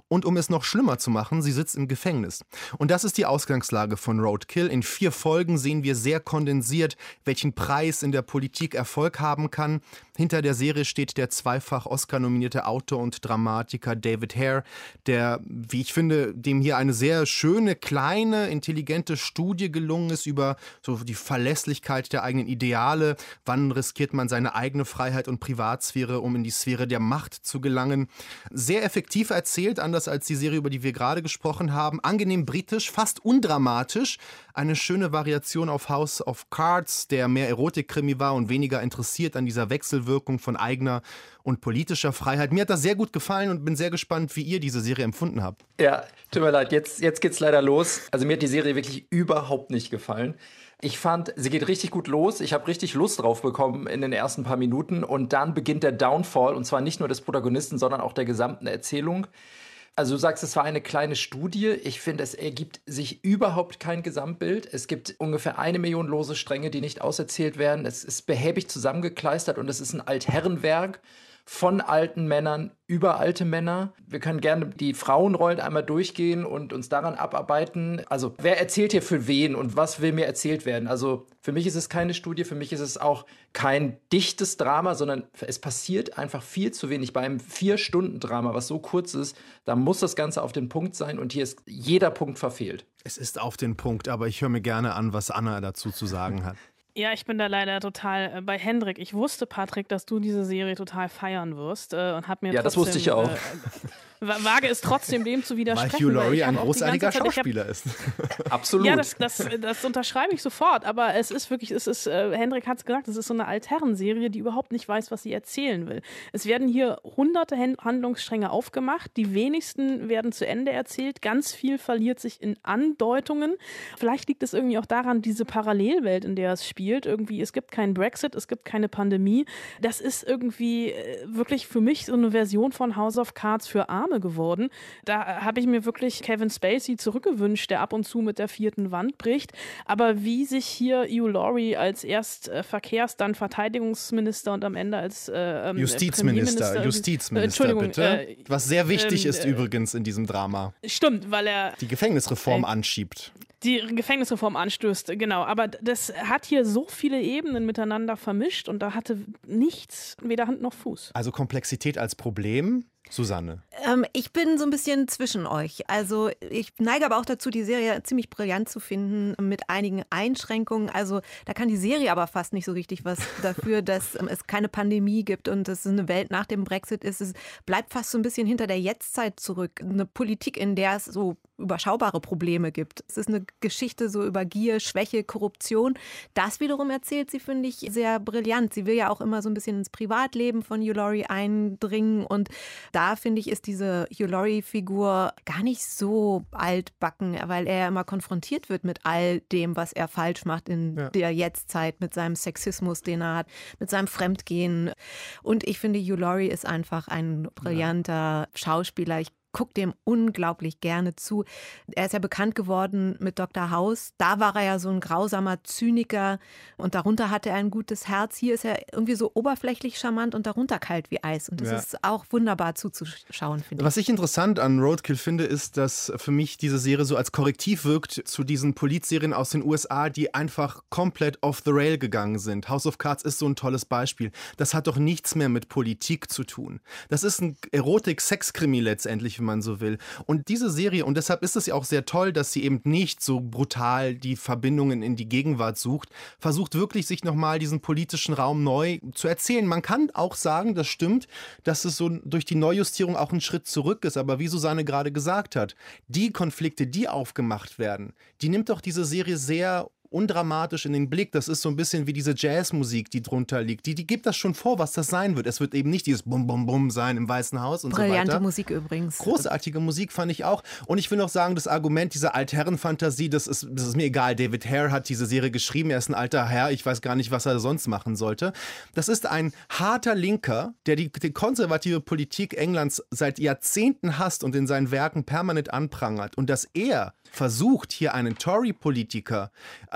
Und um es noch schlimmer zu machen, sie sitzt im Gefängnis. Und das ist die Ausgangslage von Roadkill. In vier Folgen sehen wir sehr kondensiert, welchen Preis in der Politik Erfolg haben kann. Hinter der Serie steht der zweifach Oscar-nominierte Autor und Dramatiker David Hare, der, wie ich finde, dem hier eine sehr schöne, kleine, intelligente Studie gelungen ist über so die Verlässlichkeit der eigenen Ideale. Wann riskiert man seine eigene Freiheit und Privatsphäre, um in die Sphäre der Macht zu gelangen? Sehr effektiv erzählt, anders als die Serie, über die wir gerade gesprochen haben. Angenehm britisch, fast undramatisch. Eine schöne Variation auf House of Cards, der mehr Erotikkrimi war und weniger interessiert an dieser Wechselwirkung von eigener und politischer Freiheit. Mir hat das sehr gut gefallen und bin sehr gespannt, wie ihr diese Serie empfunden habt. Ja, tut mir leid, jetzt, jetzt geht's leider los. Also mir hat die Serie wirklich überhaupt nicht gefallen. Ich fand, sie geht richtig gut los. Ich habe richtig Lust drauf bekommen in den ersten paar Minuten. Und dann beginnt der Downfall, und zwar nicht nur des Protagonisten, sondern auch der gesamten Erzählung. Also du sagst, es war eine kleine Studie. Ich finde, es ergibt sich überhaupt kein Gesamtbild. Es gibt ungefähr eine Million lose Stränge, die nicht auserzählt werden. Es ist behäbig zusammengekleistert und es ist ein Altherrenwerk von alten Männern über alte Männer. Wir können gerne die Frauenrollen einmal durchgehen und uns daran abarbeiten. Also wer erzählt hier für wen und was will mir erzählt werden? Also für mich ist es keine Studie, für mich ist es auch kein dichtes Drama, sondern es passiert einfach viel zu wenig. Bei einem Vier-Stunden-Drama, was so kurz ist, da muss das Ganze auf den Punkt sein und hier ist jeder Punkt verfehlt. Es ist auf den Punkt, aber ich höre mir gerne an, was Anna dazu zu sagen hat. Ja, ich bin da leider total äh, bei Hendrik. Ich wusste, Patrick, dass du diese Serie total feiern wirst äh, und hab mir Ja, trotzdem, das wusste ich ja auch. Äh, wage es trotzdem, dem zu widersprechen. Weil Hugh Laurie ein weil großartiger Zeit, Schauspieler hab, ist. Absolut. Ja, das, das, das unterschreibe ich sofort. Aber es ist wirklich, es ist, äh, Hendrik hat es gesagt, es ist so eine Altherrenserie, die überhaupt nicht weiß, was sie erzählen will. Es werden hier hunderte Handlungsstränge aufgemacht. Die wenigsten werden zu Ende erzählt. Ganz viel verliert sich in Andeutungen. Vielleicht liegt es irgendwie auch daran, diese Parallelwelt, in der es spielt. Irgendwie, es gibt keinen Brexit, es gibt keine Pandemie. Das ist irgendwie äh, wirklich für mich so eine Version von House of Cards für Arme geworden. Da habe ich mir wirklich Kevin Spacey zurückgewünscht, der ab und zu mit der vierten Wand bricht. Aber wie sich hier Hugh Laurie als erst äh, Verkehrs-, dann Verteidigungsminister und am Ende als äh, Justizminister, Justizminister, bitte. Äh, Was sehr wichtig ähm, ist äh, übrigens in diesem Drama. Stimmt, weil er die Gefängnisreform äh, anschiebt. Die Gefängnisreform anstößt, genau. Aber das hat hier so viele Ebenen miteinander vermischt und da hatte nichts, weder Hand noch Fuß. Also Komplexität als Problem, Susanne? Ähm, ich bin so ein bisschen zwischen euch. Also ich neige aber auch dazu, die Serie ziemlich brillant zu finden, mit einigen Einschränkungen. Also da kann die Serie aber fast nicht so richtig was dafür, dass ähm, es keine Pandemie gibt und es eine Welt nach dem Brexit ist. Es bleibt fast so ein bisschen hinter der Jetztzeit zurück. Eine Politik, in der es so überschaubare Probleme gibt. Es ist eine Geschichte so über Gier, Schwäche, Korruption. Das wiederum erzählt sie, finde ich, sehr brillant. Sie will ja auch immer so ein bisschen ins Privatleben von Hugh Laurie eindringen und da, finde ich, ist diese Hugh Laurie-Figur gar nicht so altbacken, weil er immer konfrontiert wird mit all dem, was er falsch macht in ja. der Jetztzeit, mit seinem Sexismus, den er hat, mit seinem Fremdgehen. Und ich finde, Hugh Laurie ist einfach ein brillanter ja. Schauspieler. Ich guckt dem unglaublich gerne zu. Er ist ja bekannt geworden mit Doktor House. Da war er ja so ein grausamer Zyniker und darunter hatte er ein gutes Herz. Hier ist er irgendwie so oberflächlich charmant und darunter kalt wie Eis. Und das ja. ist auch wunderbar zuzuschauen, finde ich. Was ich interessant an Roadkill finde, ist, dass für mich diese Serie so als Korrektiv wirkt zu diesen Polizserien aus den U S A, die einfach komplett off the rail gegangen sind. House of Cards ist so ein tolles Beispiel. Das hat doch nichts mehr mit Politik zu tun. Das ist ein Erotik-Sex-Krimi letztendlich, wenn man so will. Und diese Serie, und deshalb ist es ja auch sehr toll, dass sie eben nicht so brutal die Verbindungen in die Gegenwart sucht, versucht wirklich, sich nochmal diesen politischen Raum neu zu erzählen. Man kann auch sagen, das stimmt, dass es so durch die Neujustierung auch ein Schritt zurück ist. Aber wie Susanne gerade gesagt hat, die Konflikte, die aufgemacht werden, die nimmt doch diese Serie sehr undramatisch in den Blick. Das ist so ein bisschen wie diese Jazzmusik, die drunter liegt. Die, die gibt das schon vor, was das sein wird. Es wird eben nicht dieses Bum-Bum-Bum sein im Weißen Haus und Brillante so weiter. Brillante Musik übrigens. Großartige Musik fand ich auch. Und ich will noch sagen, das Argument dieser Altherrenfantasie, das ist, das ist mir egal. David Hare hat diese Serie geschrieben. Er ist ein alter Herr. Ich weiß gar nicht, was er sonst machen sollte. Das ist ein harter Linker, der die, die konservative Politik Englands seit Jahrzehnten hasst und in seinen Werken permanent anprangert. Und dass er versucht, hier einen Tory-Politiker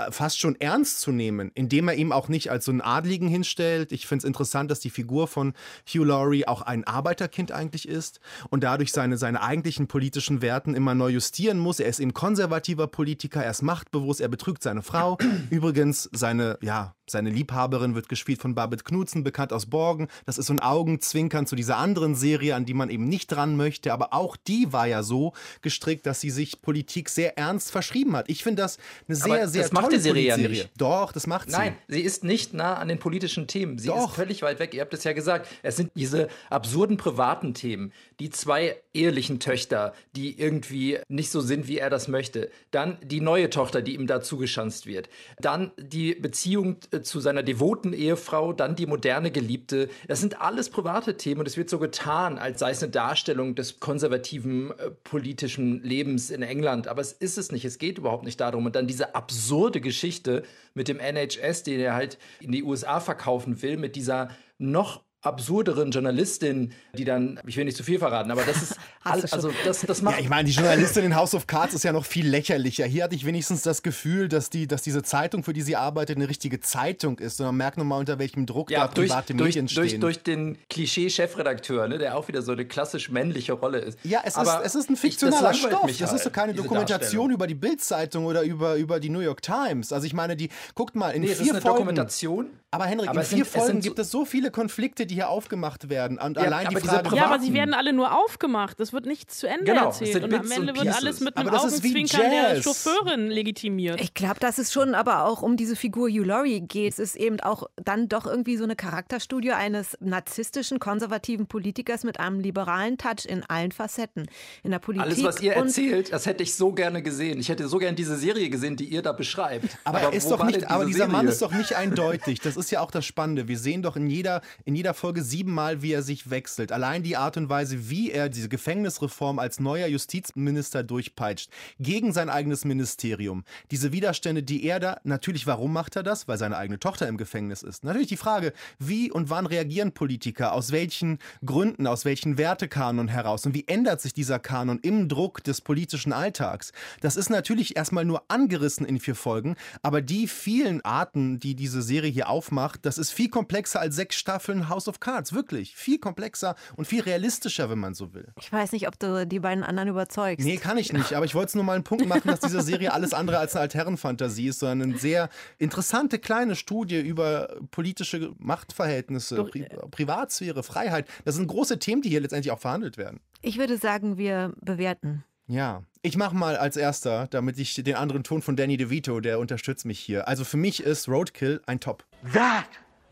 fast schon ernst zu nehmen, indem er ihm auch nicht als so einen Adligen hinstellt. Ich finde es interessant, dass die Figur von Hugh Laurie auch ein Arbeiterkind eigentlich ist und dadurch seine, seine eigentlichen politischen Werten immer neu justieren muss. Er ist eben konservativer Politiker, er ist machtbewusst, er betrügt seine Frau. Übrigens, seine, ja, seine Liebhaberin wird gespielt von Babette Knudsen, bekannt aus Borgen. Das ist so ein Augenzwinkern zu dieser anderen Serie, an die man eben nicht dran möchte. Aber auch die war ja so gestrickt, dass sie sich Politik sehr ernst verschrieben hat. Ich finde das eine sehr, Aber sehr das macht tolle die Serie ja Politserie. nicht. Doch, das macht sie. Nein, sie ist nicht nah an den politischen Themen. Sie Doch. ist völlig weit weg. Ihr habt es ja gesagt. Es sind diese absurden privaten Themen. Die zwei ehelichen Töchter, die irgendwie nicht so sind, wie er das möchte. Dann die neue Tochter, die ihm da zugeschanzt wird. Dann die Beziehung zu seiner devoten Ehefrau. Dann die moderne Geliebte. Das sind alles private Themen und es wird so getan, als sei es eine Darstellung des konservativen äh, politischen Lebens in England. Aber es ist es nicht. Es geht überhaupt nicht darum. Und dann diese absurde Geschichte mit dem N H S, den er halt in die U S A verkaufen will, mit dieser noch absurderen Journalistin, die dann, ich will nicht zu viel verraten, aber das ist alles, also das, das macht... Ja, ich meine, die Journalistin in House of Cards ist ja noch viel lächerlicher. Hier hatte ich wenigstens das Gefühl, dass, die, dass diese Zeitung, für die sie arbeitet, eine richtige Zeitung ist. Und man merkt nochmal, unter welchem Druck ja, da durch, private durch, Medien durch, stehen. durch den Klischee-Chefredakteur, ne, der auch wieder so eine klassisch männliche Rolle ist. Ja, es, aber ist, es ist ein ich, fiktionaler das Stoff. mich Das halt, ist so keine diese Dokumentation Darstellung. über die Bild-Zeitung oder über, über die New York Times. Also ich meine, die, guckt mal, in Nee, es vier ist eine Folgen... Dokumentation. Aber Henrik, aber in es vier sind, es Folgen sind so, gibt es so viele Konflikte, die hier aufgemacht werden. Und Ja, allein die aber diese Frage... privaten- Ja, aber sie werden alle nur aufgemacht. Es wird nichts zu Ende Genau, es erzählt. sind Und am Bits Ende und wird Pieces. alles mit Aber einem das ist wie Augenzwinkern der Jazz. Chauffeurin legitimiert. Ich glaube, dass es schon aber auch um diese Figur Hugh Laurie geht. Es ist eben auch dann doch irgendwie so eine Charakterstudie eines narzisstischen, konservativen Politikers mit einem liberalen Touch in allen Facetten. In der Politik. alles, was ihr und erzählt, das hätte ich so gerne gesehen. Ich hätte so gerne diese Serie gesehen, die ihr da beschreibt. Aber, er ist wo doch war nicht, denn aber diese dieser Mann Serie? ist doch nicht eindeutig. Das ist ja auch das Spannende. Wir sehen doch in jeder, in jeder Folge siebenmal, wie er sich wechselt. Allein die Art und Weise, wie er diese Gefängnisreform als neuer Justizminister durchpeitscht. Gegen sein eigenes Ministerium. Diese Widerstände, die er da, natürlich, warum macht er das? Weil seine eigene Tochter im Gefängnis ist. Natürlich die Frage, wie und wann reagieren Politiker? Aus welchen Gründen? Aus welchen Wertekanon heraus? Und wie ändert sich dieser Kanon im Druck des politischen Alltags? Das ist natürlich erstmal nur angerissen in vier Folgen, aber die vielen Arten, die diese Serie hier aufmacht, das ist viel komplexer als sechs Staffeln House of Cards. Wirklich. Viel komplexer und viel realistischer, wenn man so will. ich weiß nicht, ob du die beiden anderen überzeugst. Nee, kann ich nicht. Aber ich wollte es nur mal einen Punkt machen, dass diese Serie alles andere als eine Altherrenfantasie ist, sondern eine sehr interessante kleine Studie über politische Machtverhältnisse, Pri Privatsphäre, Freiheit. Das sind große Themen, die hier letztendlich auch verhandelt werden. Ich würde sagen, wir bewerten. Ja, ich mache mal als erster, damit ich den anderen Ton von Danny DeVito, der unterstützt mich hier. Also für mich ist Roadkill ein Top. That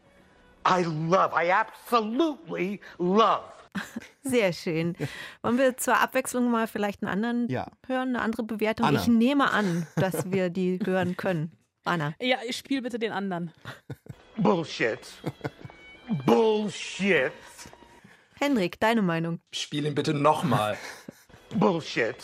I love. I absolutely love. Sehr schön. Wollen wir zur Abwechslung mal vielleicht einen anderen Ja. hören, eine andere Bewertung? Anna. Ich nehme an, dass wir die hören können. Anna. Ja, ich spiel bitte den anderen. Bullshit. Bullshit. Henrik, deine Meinung? Spiel ihn bitte nochmal. Bullshit.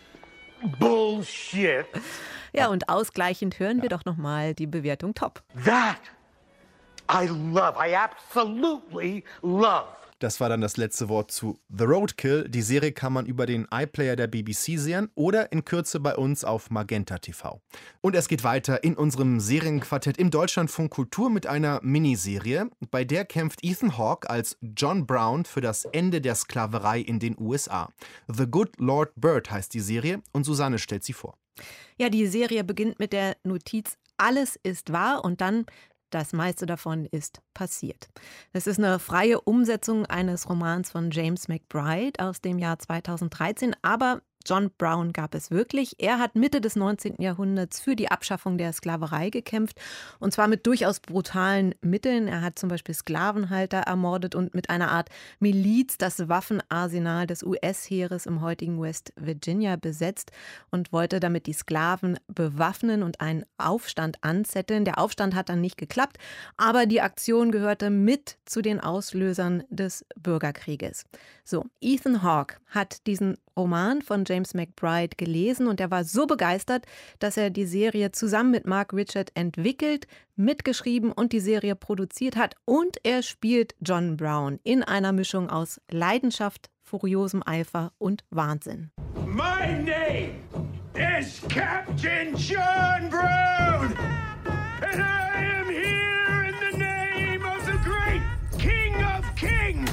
Bullshit. Ja, und ausgleichend hören wir doch nochmal die Bewertung top. That I love. I absolutely love. Das war dann das letzte Wort zu The Roadkill. Die Serie kann man über den iPlayer der B B C sehen oder in Kürze bei uns auf Magenta T V. Und es geht weiter in unserem Serienquartett im Deutschlandfunk Kultur mit einer Miniserie. Bei der kämpft Ethan Hawke als John Brown für das Ende der Sklaverei in den U S A. The Good Lord Bird heißt die Serie und Susanne stellt sie vor. Ja, die Serie beginnt mit der Notiz, alles ist wahr und dann das meiste davon ist passiert. Es ist eine freie Umsetzung eines Romans von James McBride aus dem Jahr zweitausenddreizehn, aber John Brown gab es wirklich. Er hat Mitte des neunzehnten Jahrhunderts für die Abschaffung der Sklaverei gekämpft und zwar mit durchaus brutalen Mitteln. Er hat zum Beispiel Sklavenhalter ermordet und mit einer Art Miliz das Waffenarsenal des U S-Heeres im heutigen West Virginia besetzt und wollte damit die Sklaven bewaffnen und einen Aufstand anzetteln. Der Aufstand hat dann nicht geklappt, aber die Aktion gehörte mit zu den Auslösern des Bürgerkrieges. So, Ethan Hawke hat diesen Roman von James McBride gelesen und er war so begeistert, dass er die Serie zusammen mit Mark Richard entwickelt, mitgeschrieben und die Serie produziert hat und er spielt John Brown in einer Mischung aus Leidenschaft, furiosem Eifer und Wahnsinn. My name is Captain John Brown, and I am here in the name of the great King of Kings.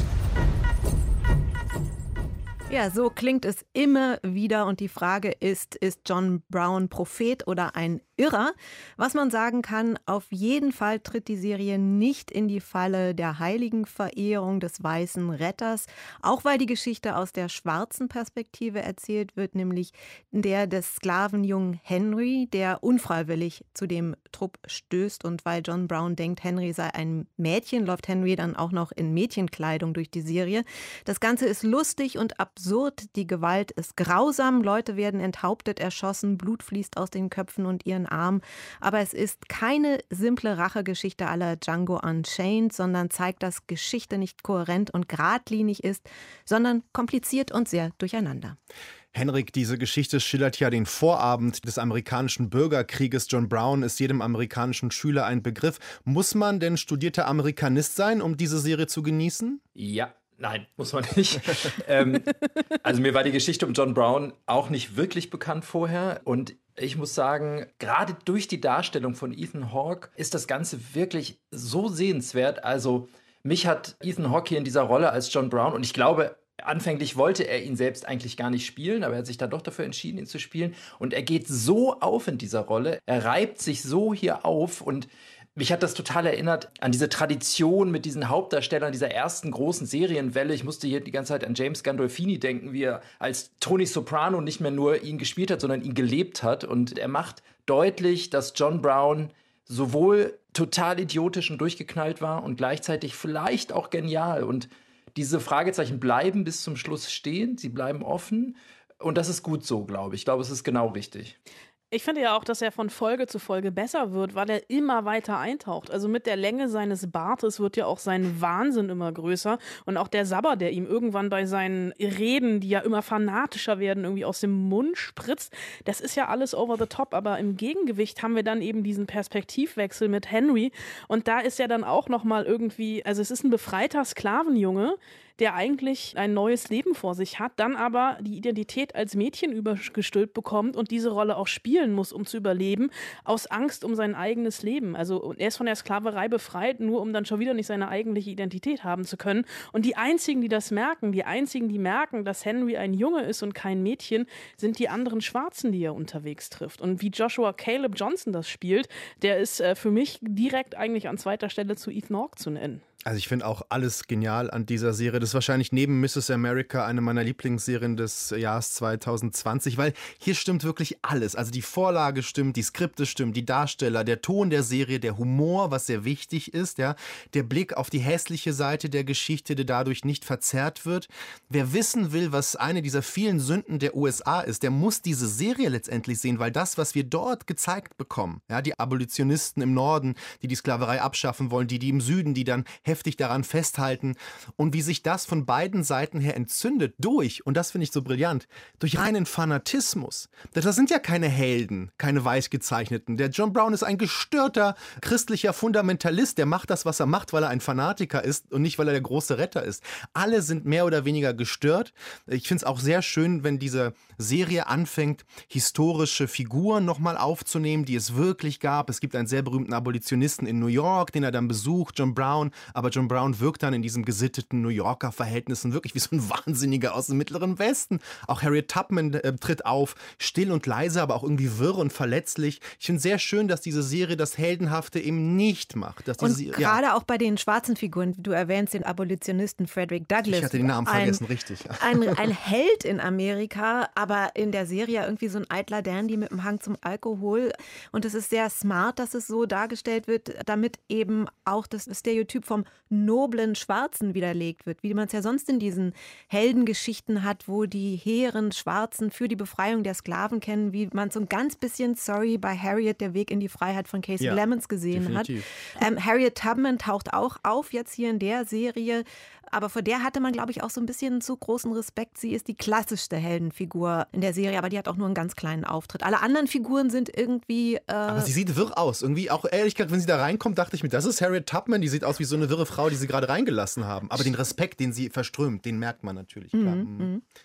Ja, so klingt es immer wieder und die Frage ist, ist John Brown Prophet oder ein Irrer? Was man sagen kann, auf jeden Fall tritt die Serie nicht in die Falle der heiligen Verehrung des weißen Retters, auch weil die Geschichte aus der schwarzen Perspektive erzählt wird, nämlich der des Sklavenjungen Henry, der unfreiwillig zu dem Trupp stößt, und weil John Brown denkt, Henry sei ein Mädchen, läuft Henry dann auch noch in Mädchenkleidung durch die Serie. Das Ganze ist lustig und absurd, die Gewalt ist grausam, Leute werden enthauptet, erschossen, Blut fließt aus den Köpfen und ihren Armen, aber es ist keine simple Rachegeschichte à la Django Unchained, sondern zeigt, dass Geschichte nicht kohärent und geradlinig ist, sondern kompliziert und sehr durcheinander. Henrik, diese Geschichte schildert ja den Vorabend des amerikanischen Bürgerkrieges. John Brown ist jedem amerikanischen Schüler ein Begriff. Muss man denn studierter Amerikanist sein, um diese Serie zu genießen? Ja. Nein, muss man nicht. ähm, also mir war die Geschichte um John Brown auch nicht wirklich bekannt vorher. Und ich muss sagen, gerade durch die Darstellung von Ethan Hawke ist das Ganze wirklich so sehenswert. Also mich hat Ethan Hawke hier in dieser Rolle als John Brown, und ich glaube, anfänglich wollte er ihn selbst eigentlich gar nicht spielen, aber er hat sich dann doch dafür entschieden, ihn zu spielen. Und er geht so auf in dieser Rolle, er reibt sich so hier auf, und mich hat das total erinnert an diese Tradition mit diesen Hauptdarstellern dieser ersten großen Serienwelle. Ich musste hier die ganze Zeit an James Gandolfini denken, wie er als Tony Soprano nicht mehr nur ihn gespielt hat, sondern ihn gelebt hat. Und er macht deutlich, dass John Brown sowohl total idiotisch und durchgeknallt war und gleichzeitig vielleicht auch genial. Und diese Fragezeichen bleiben bis zum Schluss stehen, sie bleiben offen. Und das ist gut so, glaube ich. Ich glaube, es ist genau richtig. Ich finde ja auch, dass er von Folge zu Folge besser wird, weil er immer weiter eintaucht. Also mit der Länge seines Bartes wird ja auch sein Wahnsinn immer größer. Und auch der Sabber, der ihm irgendwann bei seinen Reden, die ja immer fanatischer werden, irgendwie aus dem Mund spritzt, das ist ja alles over the top. Aber im Gegengewicht haben wir dann eben diesen Perspektivwechsel mit Henry. Und da ist ja dann auch nochmal irgendwie, also es ist ein befreiter Sklavenjunge, der eigentlich ein neues Leben vor sich hat, dann aber die Identität als Mädchen übergestülpt bekommt und diese Rolle auch spielen muss, um zu überleben, aus Angst um sein eigenes Leben. Also er ist von der Sklaverei befreit, nur um dann schon wieder nicht seine eigentliche Identität haben zu können. Und die einzigen, die das merken, die einzigen, die merken, dass Henry ein Junge ist und kein Mädchen, sind die anderen Schwarzen, die er unterwegs trifft. Und wie Joshua Caleb Johnson das spielt, der ist äh, für mich direkt eigentlich an zweiter Stelle zu Ethan Hawke zu nennen. Also ich finde auch alles genial an dieser Serie. Das ist wahrscheinlich neben Missus America eine meiner Lieblingsserien des Jahres zwanzig zwanzig, weil hier stimmt wirklich alles. Also die Vorlage stimmt, die Skripte stimmen, die Darsteller, der Ton der Serie, der Humor, was sehr wichtig ist, ja, der Blick auf die hässliche Seite der Geschichte, der dadurch nicht verzerrt wird. Wer wissen will, was eine dieser vielen Sünden der U S A ist, der muss diese Serie letztendlich sehen, weil das, was wir dort gezeigt bekommen, ja, die Abolitionisten im Norden, die die Sklaverei abschaffen wollen, die, die im Süden, die dann heftig daran festhalten, und wie sich das von beiden Seiten her entzündet durch, und das finde ich so brillant, durch reinen Fanatismus. Das sind ja keine Helden, keine weiß gezeichneten. Der John Brown ist ein gestörter christlicher Fundamentalist, der macht das, was er macht, weil er ein Fanatiker ist und nicht, weil er der große Retter ist. Alle sind mehr oder weniger gestört. Ich finde es auch sehr schön, wenn diese Serie anfängt, historische Figuren nochmal aufzunehmen, die es wirklich gab. Es gibt einen sehr berühmten Abolitionisten in New York, den er dann besucht, John Brown, aber John Brown wirkt dann in diesem gesitteten New Yorker Verhältnissen wirklich wie so ein Wahnsinniger aus dem Mittleren Westen. Auch Harriet Tubman äh, tritt auf, still und leise, aber auch irgendwie wirr und verletzlich. Ich finde sehr schön, dass diese Serie das Heldenhafte eben nicht macht. Dass diese, und gerade ja. auch bei den schwarzen Figuren, du erwähnst den Abolitionisten Frederick Douglass. Ich hatte den Namen ein, vergessen, richtig. Ein, ein Held in Amerika, aber in der Serie irgendwie so ein eitler Dandy mit dem Hang zum Alkohol. Und es ist sehr smart, dass es so dargestellt wird, damit eben auch das Stereotyp vom noblen Schwarzen widerlegt wird, wie man es ja sonst in diesen Heldengeschichten hat, wo die hehren Schwarzen für die Befreiung der Sklaven kennen, wie man so ein ganz bisschen, sorry, bei Harriet, der Weg in die Freiheit von Casey ja, Lemons gesehen definitiv. hat. Ähm, Harriet Tubman taucht auch auf jetzt hier in der Serie, aber vor der hatte man, glaube ich, auch so ein bisschen zu großen Respekt. Sie ist die klassischste Heldenfigur in der Serie, aber die hat auch nur einen ganz kleinen Auftritt. Alle anderen Figuren sind irgendwie... Äh aber sie sieht wirr aus. Irgendwie auch, ehrlich gesagt, wenn sie da reinkommt, dachte ich mir, das ist Harriet Tubman, die sieht aus wie so eine wirre Frau, die sie gerade reingelassen haben. Aber den Respekt, den sie verströmt, den merkt man natürlich. Klar. Mhm.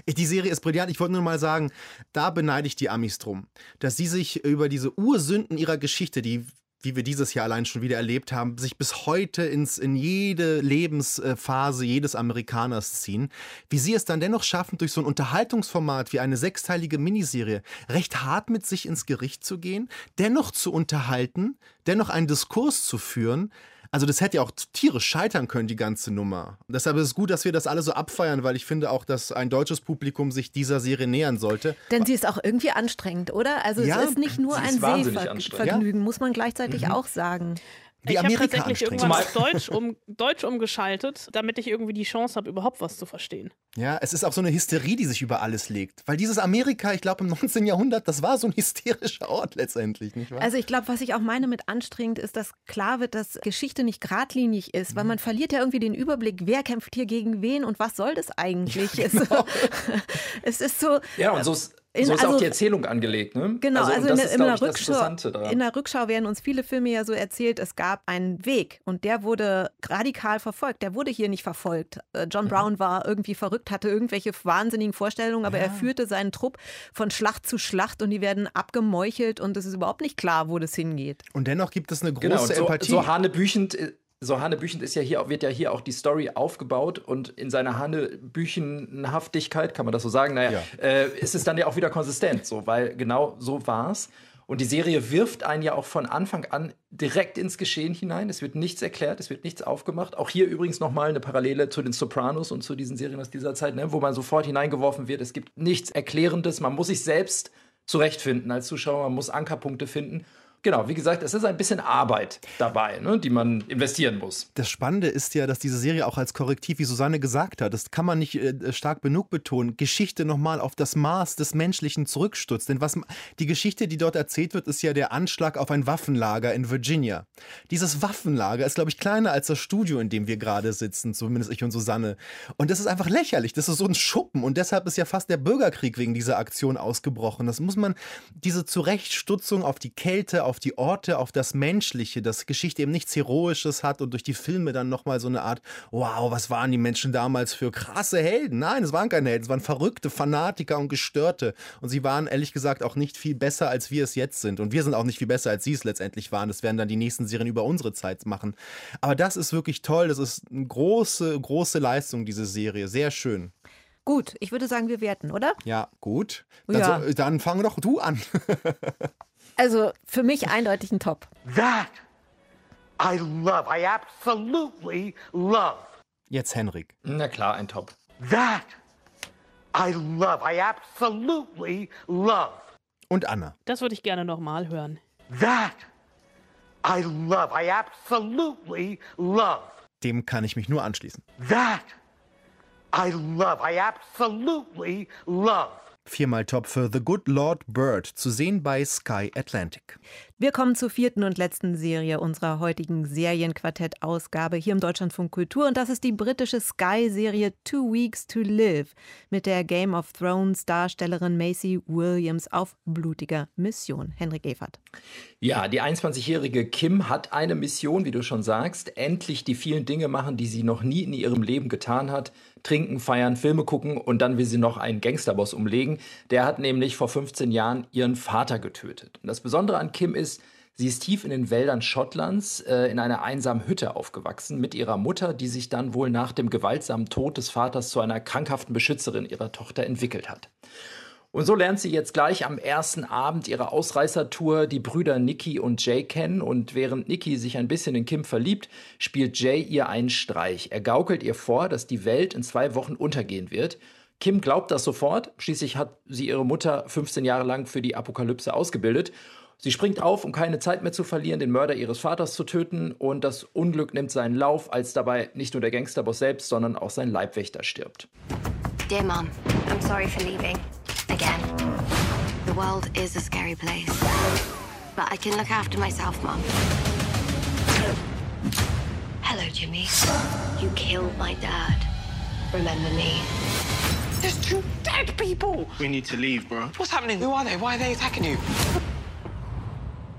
Die Serie ist brillant. Ich wollte nur mal sagen, da beneide ich die Amis drum, dass sie sich über diese Ursünden ihrer Geschichte, die wie wir dieses Jahr allein schon wieder erlebt haben, sich bis heute ins, in jede Lebensphase jedes Amerikaners ziehen, wie sie es dann dennoch schaffen, durch so ein Unterhaltungsformat wie eine sechsteilige Miniserie recht hart mit sich ins Gericht zu gehen, dennoch zu unterhalten, dennoch einen Diskurs zu führen. Also das hätte ja auch tierisch scheitern können, die ganze Nummer. Deshalb ist es gut, dass wir das alle so abfeiern, weil ich finde auch, dass ein deutsches Publikum sich dieser Serie nähern sollte. Denn sie ist auch irgendwie anstrengend, oder? Also ja, es ist nicht nur ein Sehvergnügen, muss man gleichzeitig mhm. auch sagen. Wie ich habe tatsächlich irgendwann auf Deutsch, um, Deutsch umgeschaltet, damit ich irgendwie die Chance habe, überhaupt was zu verstehen. Ja, es ist auch so eine Hysterie, die sich über alles legt. Weil dieses Amerika, ich glaube im neunzehnten Jahrhundert, das war so ein hysterischer Ort letztendlich, nicht wahr? Also ich glaube, was ich auch meine mit anstrengend, ist, dass klar wird, dass Geschichte nicht geradlinig ist, weil man verliert ja irgendwie den Überblick, wer kämpft hier gegen wen und was soll das eigentlich? Ja, genau. Es ist so... Ja, und so ist... In, so ist also, auch die Erzählung angelegt, ne? Genau, also, also in, das in, ist, der ich, Rückschau, in der Rückschau werden uns viele Filme ja so erzählt, es gab einen Weg und der wurde radikal verfolgt. Der wurde hier nicht verfolgt. John Brown mhm. war irgendwie verrückt, hatte irgendwelche wahnsinnigen Vorstellungen, aber ja. er führte seinen Trupp von Schlacht zu Schlacht und die werden abgemeuchelt und es ist überhaupt nicht klar, wo das hingeht. Und dennoch gibt es eine große genau, so, Empathie. So hanebüchend... So hanebüchend ist ja hier, wird ja hier auch die Story aufgebaut und in seiner Hanebüchenhaftigkeit, kann man das so sagen, naja, ja. äh, ist es dann ja auch wieder konsistent, so, weil genau so war's. Und die Serie wirft einen ja auch von Anfang an direkt ins Geschehen hinein. Es wird nichts erklärt, es wird nichts aufgemacht. Auch hier übrigens nochmal eine Parallele zu den Sopranos und zu diesen Serien aus dieser Zeit, ne, wo man sofort hineingeworfen wird. Es gibt nichts Erklärendes, man muss sich selbst zurechtfinden als Zuschauer, man muss Ankerpunkte finden. Genau, wie gesagt, es ist ein bisschen Arbeit dabei, ne, die man investieren muss. Das Spannende ist ja, dass diese Serie auch als Korrektiv, wie Susanne gesagt hat, das kann man nicht äh, stark genug betonen, Geschichte nochmal auf das Maß des Menschlichen zurückstutzt. Denn was, die Geschichte, die dort erzählt wird, ist ja der Anschlag auf ein Waffenlager in Virginia. Dieses Waffenlager ist, glaube ich, kleiner als das Studio, in dem wir gerade sitzen, zumindest ich und Susanne. Und das ist einfach lächerlich, das ist so ein Schuppen. Und deshalb ist ja fast der Bürgerkrieg wegen dieser Aktion ausgebrochen. Das muss man, diese Zurechtstutzung auf die Kälte, auf die Orte, auf das Menschliche, dass Geschichte eben nichts Heroisches hat und durch die Filme dann nochmal so eine Art, wow, was waren die Menschen damals für krasse Helden? Nein, es waren keine Helden, es waren verrückte Fanatiker und Gestörte und sie waren ehrlich gesagt auch nicht viel besser, als wir es jetzt sind und wir sind auch nicht viel besser, als sie es letztendlich waren. Das werden dann die nächsten Serien über unsere Zeit machen. Aber das ist wirklich toll, das ist eine große, große Leistung, diese Serie, sehr schön. Gut, ich würde sagen, wir werten, oder? Ja, gut. Dann, ja. So, dann fang doch du an. Also für mich eindeutig ein Top. That I love. I absolutely love. Jetzt Henrik. Na klar, ein Top. That I love. I absolutely love. Und Anna. Das würde ich gerne nochmal hören. That I love. I absolutely love. Dem kann ich mich nur anschließen. That I love. I absolutely love. Viermal Top für The Good Lord Bird, zu sehen bei Sky Atlantic. Wir kommen zur vierten und letzten Serie unserer heutigen Serienquartett-Ausgabe hier im Deutschlandfunk Kultur. Und das ist die britische Sky-Serie Two Weeks to Live mit der Game of Thrones-Darstellerin Maisie Williams auf blutiger Mission. Henrik Evert. Ja, die einundzwanzigjährige Kim hat eine Mission, wie du schon sagst. Endlich die vielen Dinge machen, die sie noch nie in ihrem Leben getan hat. Trinken, feiern, Filme gucken und dann will sie noch einen Gangsterboss umlegen. Der hat nämlich vor fünfzehn Jahren ihren Vater getötet. Und das Besondere an Kim ist, sie ist tief in den Wäldern Schottlands äh, in einer einsamen Hütte aufgewachsen mit ihrer Mutter, die sich dann wohl nach dem gewaltsamen Tod des Vaters zu einer krankhaften Beschützerin ihrer Tochter entwickelt hat. Und so lernt sie jetzt gleich am ersten Abend ihrer Ausreißertour die Brüder Nicky und Jay kennen. Und während Nicky sich ein bisschen in Kim verliebt, spielt Jay ihr einen Streich. Er gaukelt ihr vor, dass die Welt in zwei Wochen untergehen wird. Kim glaubt das sofort. Schließlich hat sie ihre Mutter fünfzehn Jahre lang für die Apokalypse ausgebildet. Sie springt auf, um keine Zeit mehr zu verlieren, den Mörder ihres Vaters zu töten. Und das Unglück nimmt seinen Lauf, als dabei nicht nur der Gangsterboss selbst, sondern auch sein Leibwächter stirbt. Dear Mom, I'm sorry for leaving. Again. The world is a scary place. But I can look after myself, Mom. Hello, Jimmy. You killed my dad. Remember me? There's two dead people! We need to leave, bro. What's happening? Who are they? Why are they attacking you?